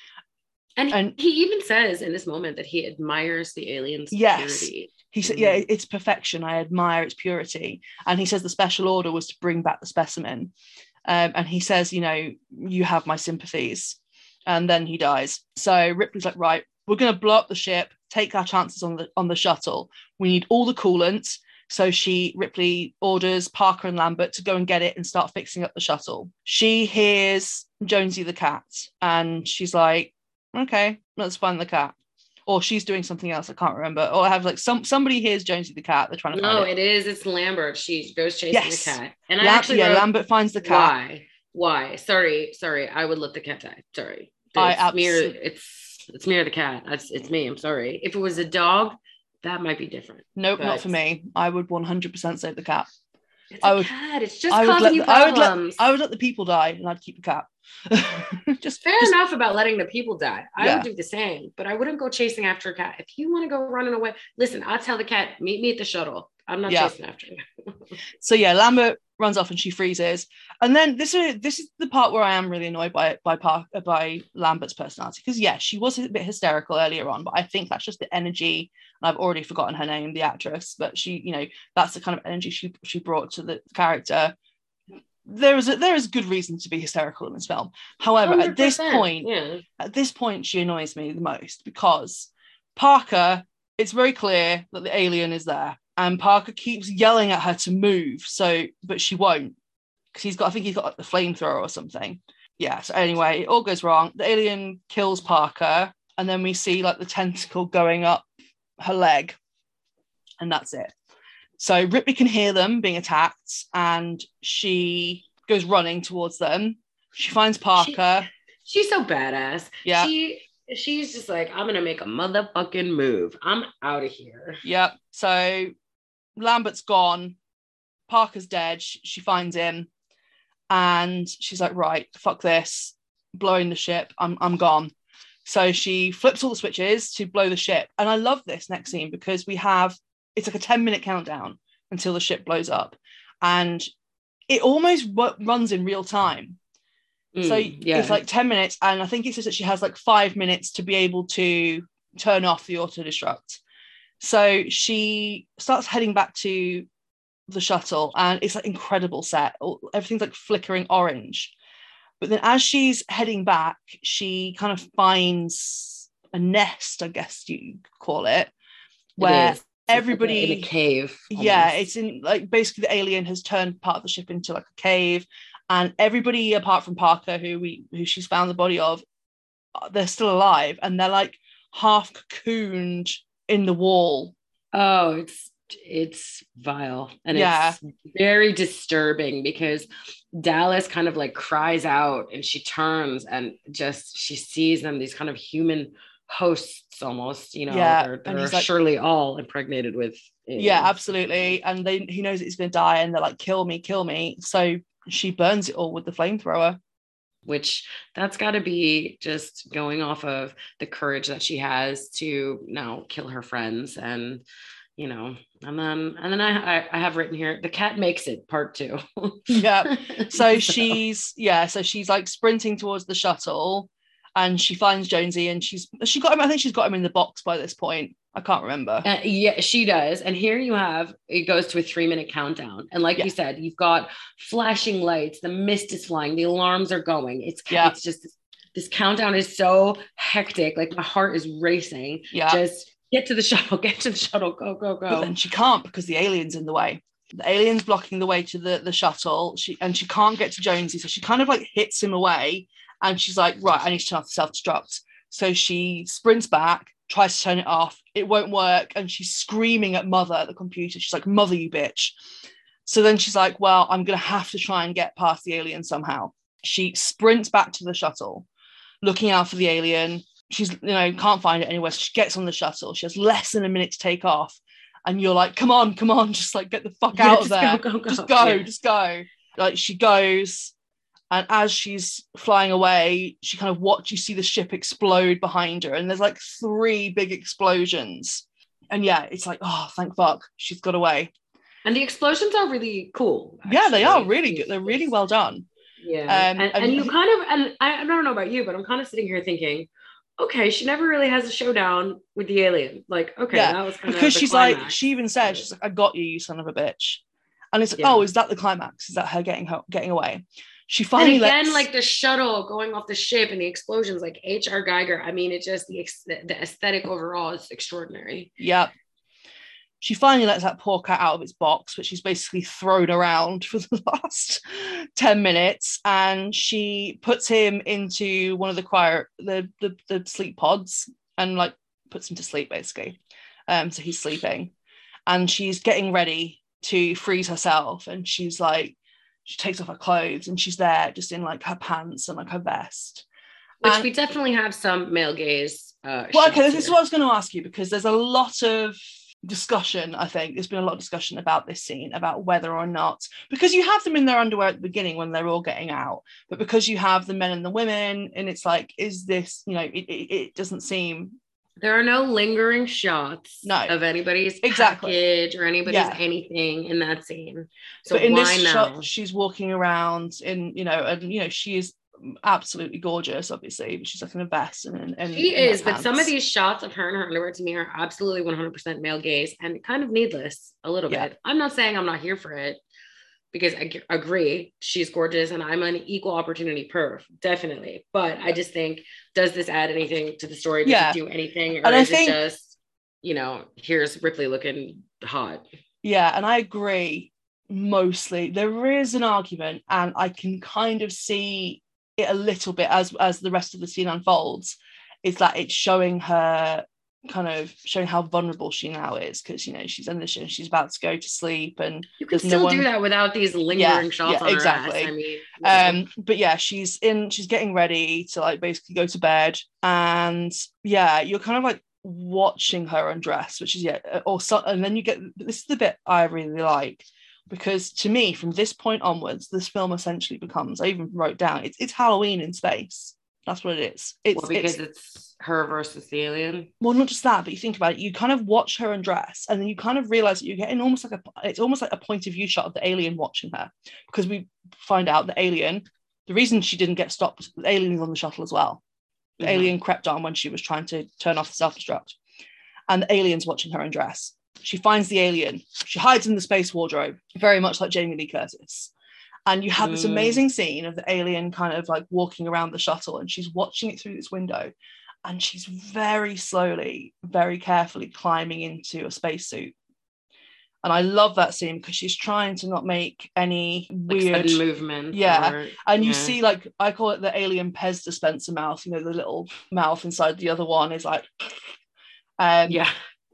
And, and he even says in this moment that he admires the alien's yes, purity. He said, yeah, it's perfection. I admire its purity. And he says the special order was to bring back the specimen. Um, and he says, you know, you have my sympathies. And then he dies. So Ripley's like, right, we're going to blow up the ship, take our chances on the on the shuttle. We need all the coolant. So she, Ripley, orders Parker and Lambert to go and get it and start fixing up the shuttle. She hears Jonesy the cat, and she's like, okay, let's find the cat. Or she's doing something else, I can't remember. Or I have like some somebody hears Jonesy the cat, they're trying to no, find it. it is, it's Lambert. She goes chasing yes. the cat. And Lam- I actually yeah, wrote, Lambert finds the cat. Why? Why? Sorry, sorry. I would let the cat die. Sorry. It's I abs- me or, it's it's me or the cat. It's, it's me. I'm sorry. If it was a dog, that might be different. Nope, but... not for me. I would one hundred percent save the cat. It's I a would, cat. It's just I would causing let you the, I would problems. let I would let the people die, and I'd keep the cat. just fair just, enough about letting the people die. I yeah. would do the same, but I wouldn't go chasing after a cat. If you want to go running away, listen, I'll tell the cat, meet me at the shuttle. I'm not yeah. chasing after you. So yeah, Lambert runs off and she freezes. And then this is this is the part where I am really annoyed by by Park by Lambert's personality, because yeah, she was a bit hysterical earlier on, but I think that's just the energy. And I've already forgotten her name, the actress, but she, you know, that's the kind of energy she she brought to the character. There is a, there is good reason to be hysterical in this film. However, one hundred percent, at this point, yeah. at this point, she annoys me the most because Parker, it's very clear that the alien is there, and Parker keeps yelling at her to move. So, but she won't, because he's got, I think he's got like the flamethrower or something. Yeah. So anyway, it all goes wrong. The alien kills Parker, and then we see like the tentacle going up her leg, and that's it. So Ripley can hear them being attacked, and she goes running towards them. She finds Parker. She, she's so badass. Yeah. She she's just like, I'm gonna make a motherfucking move. I'm out of here. Yep. So Lambert's gone. Parker's dead. She, she finds him, and she's like, right, fuck this, blowing the ship. I'm I'm gone. So she flips all the switches to blow the ship, and I love this next scene because we have. It's like a ten minute countdown until the ship blows up, and it almost w- runs in real time. Mm, so yeah. It's like ten minutes, and I think it says that she has like five minutes to be able to turn off the auto destruct. So she starts heading back to the shuttle, and it's like incredible set. Everything's like flickering orange. But then as she's heading back, she kind of finds a nest, I guess you could call it, where everybody like in a cave. Yeah, almost. it's in like basically the alien has turned part of the ship into like a cave, and everybody apart from Parker, who we who she's found the body of, they're still alive, and they're like half cocooned in the wall. Oh, it's it's vile, and Yeah. it's very disturbing because Dallas kind of like cries out, and she turns and just she sees them, these kind of human hosts almost, you know. Yeah, they're, and they're he's like- surely all impregnated with Yeah, aliens. absolutely. And they he knows that he's going to die, and they're like, kill me, kill me. So she burns it all with the flamethrower. Which that's got to be just going off of the courage that she has to now kill her friends. And you know, and then and then I I, I have written here, the cat makes it part two. Yeah. So she's yeah, so she's like sprinting towards the shuttle, and she finds Jonesy, and she's she got him. I think she's got him in the box by this point. I can't remember. Uh, yeah, she does. And here you have, it goes to a three minute countdown. And like Yeah. you said, you've got flashing lights, the mist is flying, the alarms are going. It's, Yeah. it's just, this countdown is so hectic. Like my heart is racing. Yeah. Just get to the shuttle, get to the shuttle, go, go, But go. then she can't because the alien's in the way. The alien's blocking the way to the, the shuttle. She and she can't get to Jonesy. So she kind of like hits him away, and she's like, right, I need to turn off the self-destruct. So she sprints back, tries to turn it off. It won't work. And she's screaming at Mother at the computer. She's like, Mother, you bitch. So then she's like, well, I'm going to have to try and get past the alien somehow. She sprints back to the shuttle, looking out for the alien. She's, you know, can't find it anywhere. So she gets on the shuttle. She has less than a minute to take off. And you're like, come on, come on. Just like, get the fuck Yeah, out of just there. go, go, go. Just go, Yeah. just go. Like she goes. And as she's flying away, she kind of watch, you see the ship explode behind her. And there's like three big explosions. And yeah, it's like, oh, thank fuck, she's got away. And the explosions are really cool. Yeah, they are actually. really good. They're really well done. Yeah. Um, and, and- and you kind of, and I, I don't know about you, but I'm kind of sitting here thinking, okay, she never really has a showdown with the alien. Like, okay, Yeah, that was kind Because of the she's like, climax. she even said, she's like, I got you, you son of a bitch. And it's like, Yeah. oh, is that the climax? Is that her getting her getting away? She And finally again, lets, like the shuttle going off the ship and the explosions, like H R. Geiger. I mean, it just the ex- the aesthetic overall is extraordinary. yeah. She finally lets that poor cat out of its box, which she's basically thrown around for the last ten minutes. And she puts him into one of the choir, the, the, the sleep pods, and like puts him to sleep basically. Um, so he's sleeping. And she's getting ready to freeze herself. And she's like, she takes off her clothes, and she's there just in like her pants and like her vest. Which And- we definitely have some male gaze. Uh, Well, okay, shots this is here. what I was going to ask you, because there's a lot of discussion, I think. There's been a lot of discussion about this scene, about whether or not, because you have them in their underwear at the beginning when they're all getting out, but because you have the men and the women, and it's like, is this, you know, it, it, it doesn't seem... There are no lingering shots No. of anybody's Exactly. package or anybody's Yeah. anything in that scene. So but in why this now? shot, she's walking around in, you know, and, you know, she is absolutely gorgeous, obviously, but she's like in a vest and, and She and her is, but some of pants. these shots of her in her underwear to me are absolutely one hundred percent male gaze and kind of needless a little Yeah. bit. I'm not saying I'm not here for it, because I g- agree she's gorgeous and I'm an equal opportunity perv, definitely. But I just think, does this add anything to the story? Does Yeah. it do anything? Or And I is think- it just, you know, here's Ripley looking hot? Yeah, and I agree mostly. There is an argument, and I can kind of see it a little bit as as the rest of the scene unfolds. Is that it's showing her kind of showing how vulnerable she now is, because, you know, she's in the show, she's about to go to sleep, and You can there's no still one- do that without these lingering Yeah, shots yeah, on exactly. her ass. I mean, you know. um but yeah, she's in she's getting ready to like basically go to bed, and yeah, you're kind of like watching her undress, which is yeah or so, and then you get, this is the bit I really like, because to me, from this point onwards, this film essentially becomes, I even wrote down, it's, it's Halloween in space. That's what it is. It's, well, because it's it's her versus the alien. well, not just that, but you think about it, you kind of watch her undress, and then you kind of realize that you're getting almost like a, it's almost like a point of view shot of the alien watching her, because we find out the alien, the reason she didn't get stopped, the alien is on the shuttle as well. The Mhm. alien crept on when she was trying to turn off the self-destruct, and the alien's watching her undress. She finds the alien, she hides in the space wardrobe, very much like Jamie Lee Curtis. And you have this Mm. amazing scene of the alien kind of like walking around the shuttle, and she's watching it through this window. and she's very slowly, very carefully climbing into a spacesuit. And I love that scene because she's trying to not make any like weird sudden movement. Yeah. Or, and yeah. you see, like, I call it the alien Pez dispenser mouth, you know, the little mouth inside the other one is like, um, yeah.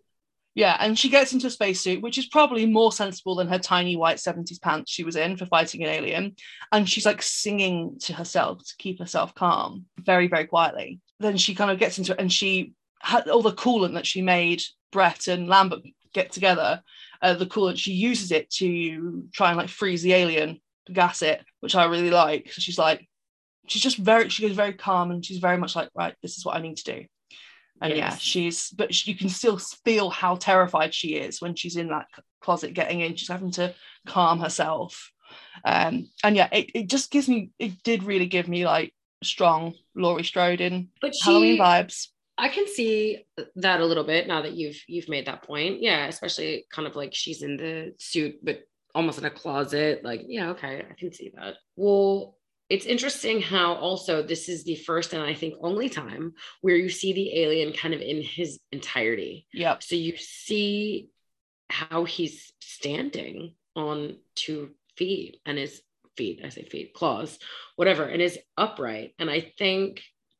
Yeah. And she gets into a spacesuit, which is probably more sensible than her tiny white seventies pants she was in for fighting an alien. And she's like singing to herself to keep herself calm, very, very quietly. Then she kind of gets into it, and she had all the coolant that she made Brett and Lambert get together. Uh, the coolant, she uses it to try and like freeze the alien, to gas it, which I really like. So she's like, she's just very, she goes very calm, and she's very much like, right, this is what I need to do. And yes. yeah, she's, but she, you can still feel how terrified she is when she's in that closet getting in. She's having to calm herself. Um, and yeah, it, it just gives me, it did really give me like strong Laurie Strode in but she, Halloween vibes. I can see that a little bit now that you've you've made that point. Yeah, especially kind of like she's in the suit, but almost in a closet. Like, yeah, okay, I can see that. Well, it's interesting how also this is the first and I think only time where you see the alien kind of in his entirety. Yep. So you see how he's standing on two feet and his feet, I say feet, claws, whatever, and is upright. And I think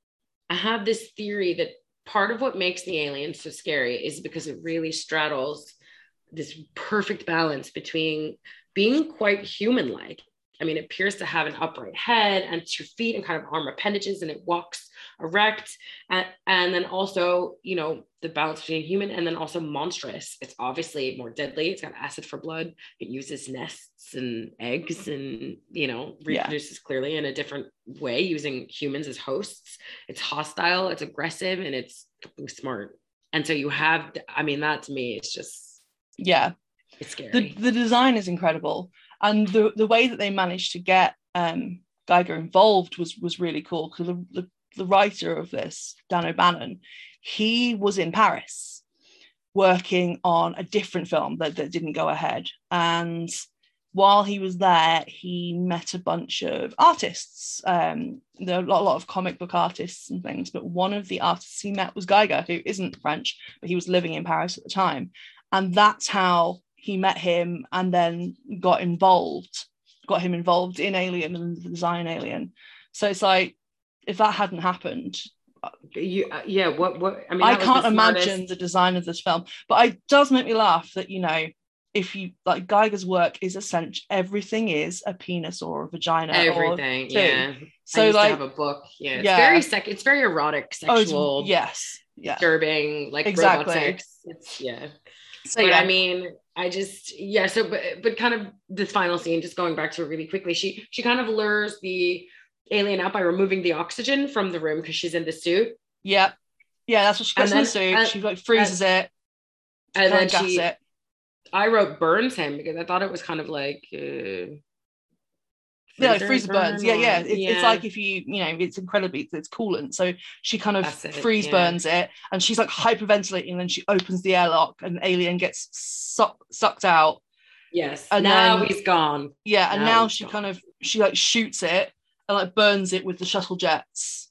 I have this theory that part of what makes the alien so scary is because it really straddles this perfect balance between being quite human-like. I mean, it appears to have an upright head and two feet and kind of arm appendages, and it walks erect. And, and then also, you know, the balance between human and then also monstrous. It's obviously more deadly. It's got acid for blood. It uses nests and eggs and, you know, reproduces yeah. clearly in a different way using humans as hosts. It's hostile, it's aggressive, and it's smart. And so you have, I mean, that to me, it's just, yeah, it's scary. The, the design is incredible. And the, the way that they managed to get um, Geiger involved was was really cool, because the, the, the writer of this, Dan O'Bannon, he was in Paris working on a different film that, that didn't go ahead. And while he was there, he met a bunch of artists. Um, there are a lot, a lot of comic book artists and things, but one of the artists he met was Geiger, who isn't French, but he was living in Paris at the time. And that's how he met him and then got involved, got him involved in Alien and the design Alien. So it's like, if that hadn't happened, you, uh, yeah, what, what, I mean, I can't imagine the design of this film, but it does make me laugh that, you know, if you like Geiger's work is essential, everything is a penis or a vagina. Everything, yeah. So I used like, to have a book, yeah. It's yeah. very sec. It's very erotic, sexual. Oh, yes, yeah. Disturbing, like exactly. robot sex. It's yeah. So but yeah. I mean, I just yeah. So but but kind of this final scene, just going back to it really quickly. She she kind of lures the alien out by removing the oxygen from the room because she's in the suit. Yeah, yeah. That's what she gets and in then, the suit. and, she like freezes and, it, and then she. It. I wrote burns him because I thought it was kind of like uh, yeah, like freezer burns. Yeah, yeah. It, yeah. It's like if you, you know, it's incredibly, it's coolant. So she kind of it, freeze yeah. burns it, and she's like hyperventilating, and then she opens the airlock, and alien gets suck, sucked out. Yes. And now then, he's gone. Yeah, and now, now she gone. kind of she like shoots it and like burns it with the shuttle jets.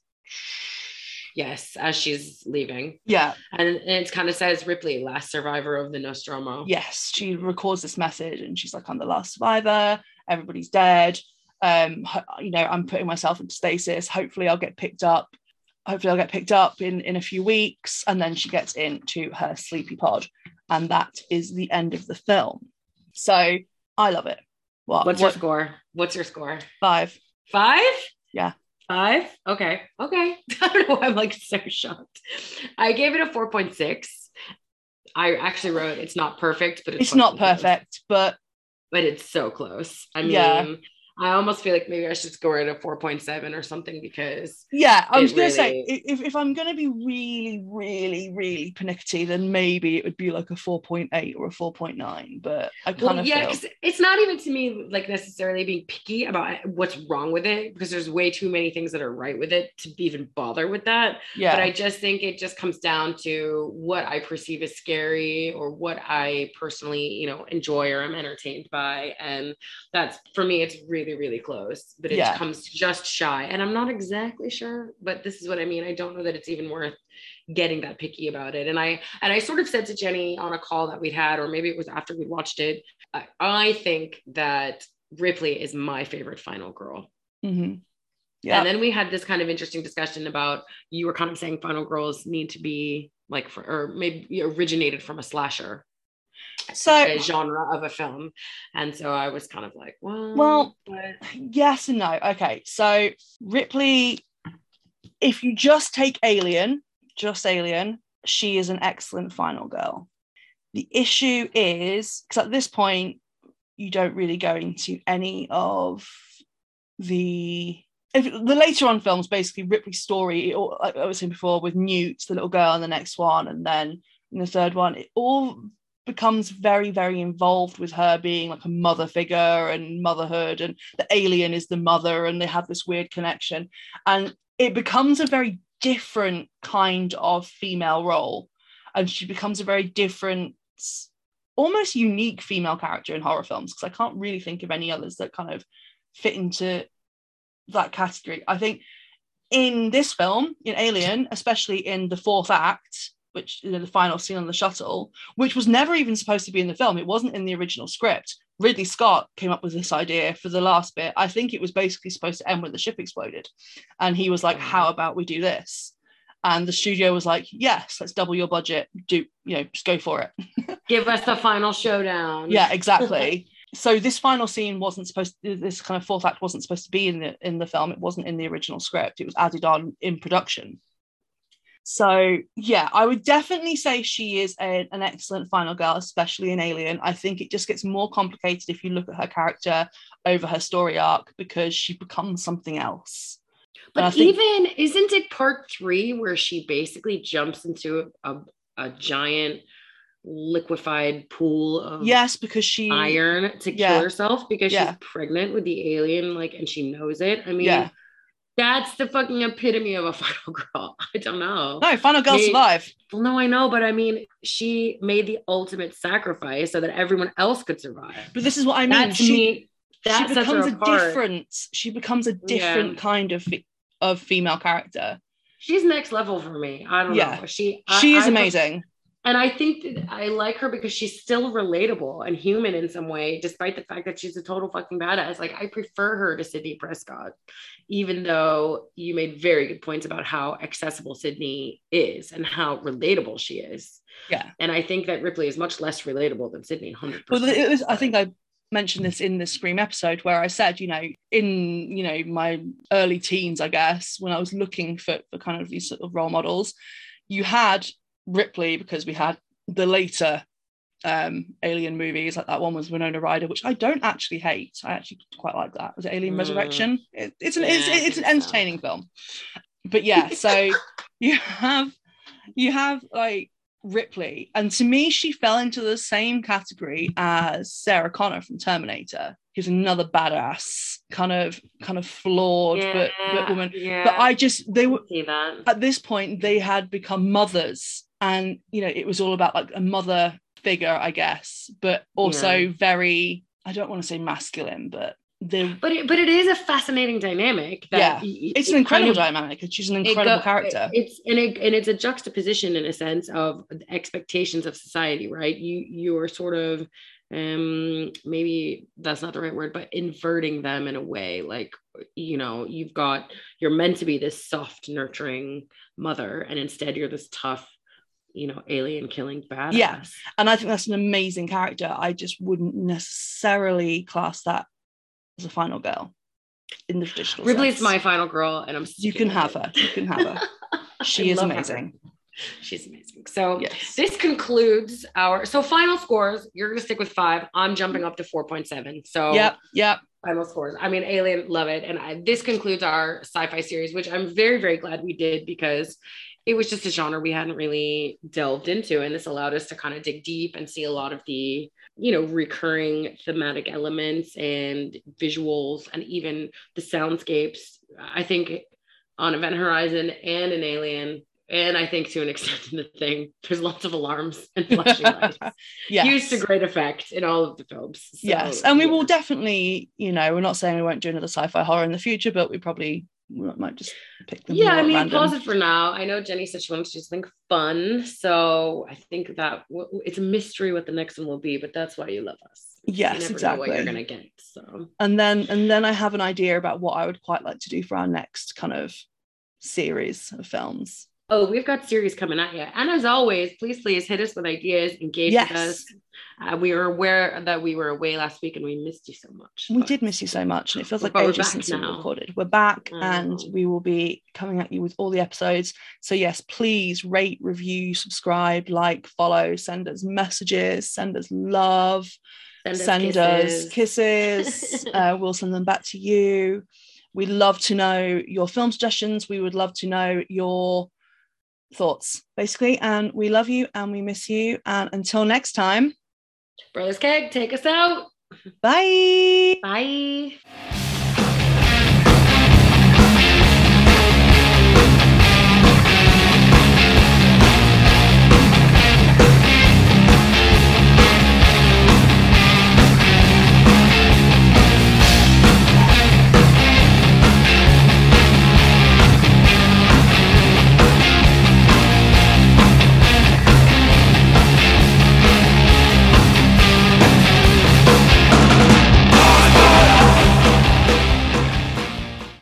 Yes, as she's leaving. Yeah. And, and it kind of says Ripley, last survivor of the Nostromo. Yes, she records this message and she's like, I'm the last survivor. Everybody's dead. Um, you know, I'm putting myself into stasis. Hopefully I'll get picked up. Hopefully I'll get picked up in, in a few weeks. And then she gets into her sleepy pod. And that is the end of the film. So I love it. What, What's what, your score? What's your score? Five. Five? Yeah. Five? Okay. Okay. I don't know why I'm like so shocked. I gave it a four point six. I actually wrote it's not perfect, but it's, it's not perfect, close. but but it's so close. I mean, yeah. I almost feel like maybe I should score it a four point seven or something because yeah, I was gonna really... say if, if I'm gonna be really, really, really pernickety, then maybe it would be like a four point eight or a four point nine. But I kind well, of yeah, feel... it's not even to me like necessarily being picky about what's wrong with it, because there's way too many things that are right with it to even bother with that. Yeah. But I just think it just comes down to what I perceive as scary or what I personally, you know, enjoy or am entertained by, and that's for me. It's really really, really close, but it Yeah. comes just shy. And I'm not exactly sure, but this is what I mean. I don't know that it's even worth getting that picky about it. And I and I sort of said to Jenny on a call that we'd had, or maybe it was after we watched it, I, I think that Ripley is my favorite final girl. Mm-hmm. Yeah. And then we had this kind of interesting discussion about, you were kind of saying final girls need to be like, for, or maybe originated from a slasher. So a genre of a film. And so I was kind of like, well, well but... yes and no. Okay, so Ripley, if you just take Alien, just Alien, she is an excellent final girl. The issue is, because at this point, you don't really go into any of the if, the later on films, basically Ripley's story, or like I was saying before, with Newt, the little girl, and the next one, and then in the third one, it all becomes very, very involved with her being like a mother figure and motherhood, and the alien is the mother, and they have this weird connection, and it becomes a very different kind of female role, and she becomes a very different, almost unique female character in horror films, because I can't really think of any others that kind of fit into that category. I think in this film, in Alien, especially in the fourth act, which, you know, the final scene on the shuttle, which was never even supposed to be in the film. It wasn't in the original script. Ridley Scott came up with this idea for the last bit. I think it was basically supposed to end when the ship exploded. And he was like, how about we do this? And the studio was like, yes, let's double your budget. Do, you know, just go for it. Give us the final showdown. Yeah, exactly. So this final scene wasn't supposed to, this kind of fourth act wasn't supposed to be in the in the film. It wasn't in the original script. It was added on in production. So yeah, I would definitely say she is a, an excellent final girl, especially in Alien. I think it just gets more complicated if you look at her character over her story arc, because she becomes something else. But think, even, isn't it part three where she basically jumps into a, a giant liquefied pool of yes, because she iron to yeah, kill herself because yeah. she's pregnant with the alien, like, and she knows it? I mean, yeah. That's the fucking epitome of a final girl. I don't know. No, final girl Maybe, survive. Well, no, I know, but I mean, she made the ultimate sacrifice so that everyone else could survive. But this is what I mean. That, she, me, that she becomes a different. She becomes a different yeah. kind of of female character. She's next level for me. I don't yeah. know. She she I, is I, amazing. And I think that I like her because she's still relatable and human in some way, despite the fact that she's a total fucking badass. Like, I prefer her to Sidney Prescott, even though you made very good points about how accessible Sidney is and how relatable she is. Yeah. And I think that Ripley is much less relatable than Sidney, one hundred percent. Well, it was, I think I mentioned this in the Scream episode where I said, you know, in, you know, my early teens, I guess, when I was looking for, for kind of these sort of role models, you had Ripley because we had the later um Alien movies, like that one was Winona Ryder, which I don't actually hate. I actually quite like that. Was it Alien mm. Resurrection? It, it's an yeah, it's, it's an entertaining so. film. But yeah, so you have you have like Ripley, and to me she fell into the same category as Sarah Connor from Terminator, who's another badass kind of kind of flawed yeah, but, but woman yeah. But I just they were at this point they had become mothers, and you know it was all about like a mother figure, I guess, but also yeah. very, I don't want to say masculine, but they but it, but it is a fascinating dynamic that yeah y- it's an incredible kind of, dynamic, and she's an incredible it go, character. It's and, it, and it's a juxtaposition in a sense of the expectations of society, right? You you're sort of um maybe that's not the right word, but inverting them in a way. Like, you know, you've got you're meant to be this soft nurturing mother, and instead you're this tough, you know, alien killing badass. Yeah, and I think that's an amazing character. I just wouldn't necessarily class that as a final girl in the traditional Ripley's sense. my final girl, and I'm you can have her you can have her she is amazing her. She's amazing. So yes. This concludes our so final scores. You're gonna stick with five. I'm jumping up to four point seven. So yep yep final scores. I mean, Alien, love it. And I, this concludes our sci-fi series, which I'm very, very glad we did, because it was just a genre we hadn't really delved into. And this allowed us to kind of dig deep and see a lot of the, you know, recurring thematic elements and visuals, and even the soundscapes. I think on Event Horizon and in Alien, And I think to an extent in the thing, there's lots of alarms and flashing lights. Yes. Used to great effect in all of the films. So, yes. And we yeah. will definitely, you know, we're not saying we won't do another sci-fi horror in the future, but we probably we might just pick them. Yeah, I mean, random. pause it for now. I know Jenny said she wanted to do something fun. So I think that w- it's a mystery what the next one will be, but that's why you love us. Yes, you never exactly. know what you're gonna get. So and then and then I have an idea about what I would quite like to do for our next kind of series of films. Oh, we've got series coming at you. And as always, please, please hit us with ideas, engage yes. with us. Uh, we were aware that we were away last week and we missed you so much. We did miss you so much. And it feels like ages since we recorded. We're back mm. and we will be coming at you with all the episodes. So yes, please rate, review, subscribe, like, follow, send us messages, send us love, send, send us kisses. Us kisses. uh, we'll send them back to you. We'd love to know your film suggestions. We would love to know your thoughts, basically. And we love you and we miss you. And until next time, Brothers Keg, take us out. Bye. Bye.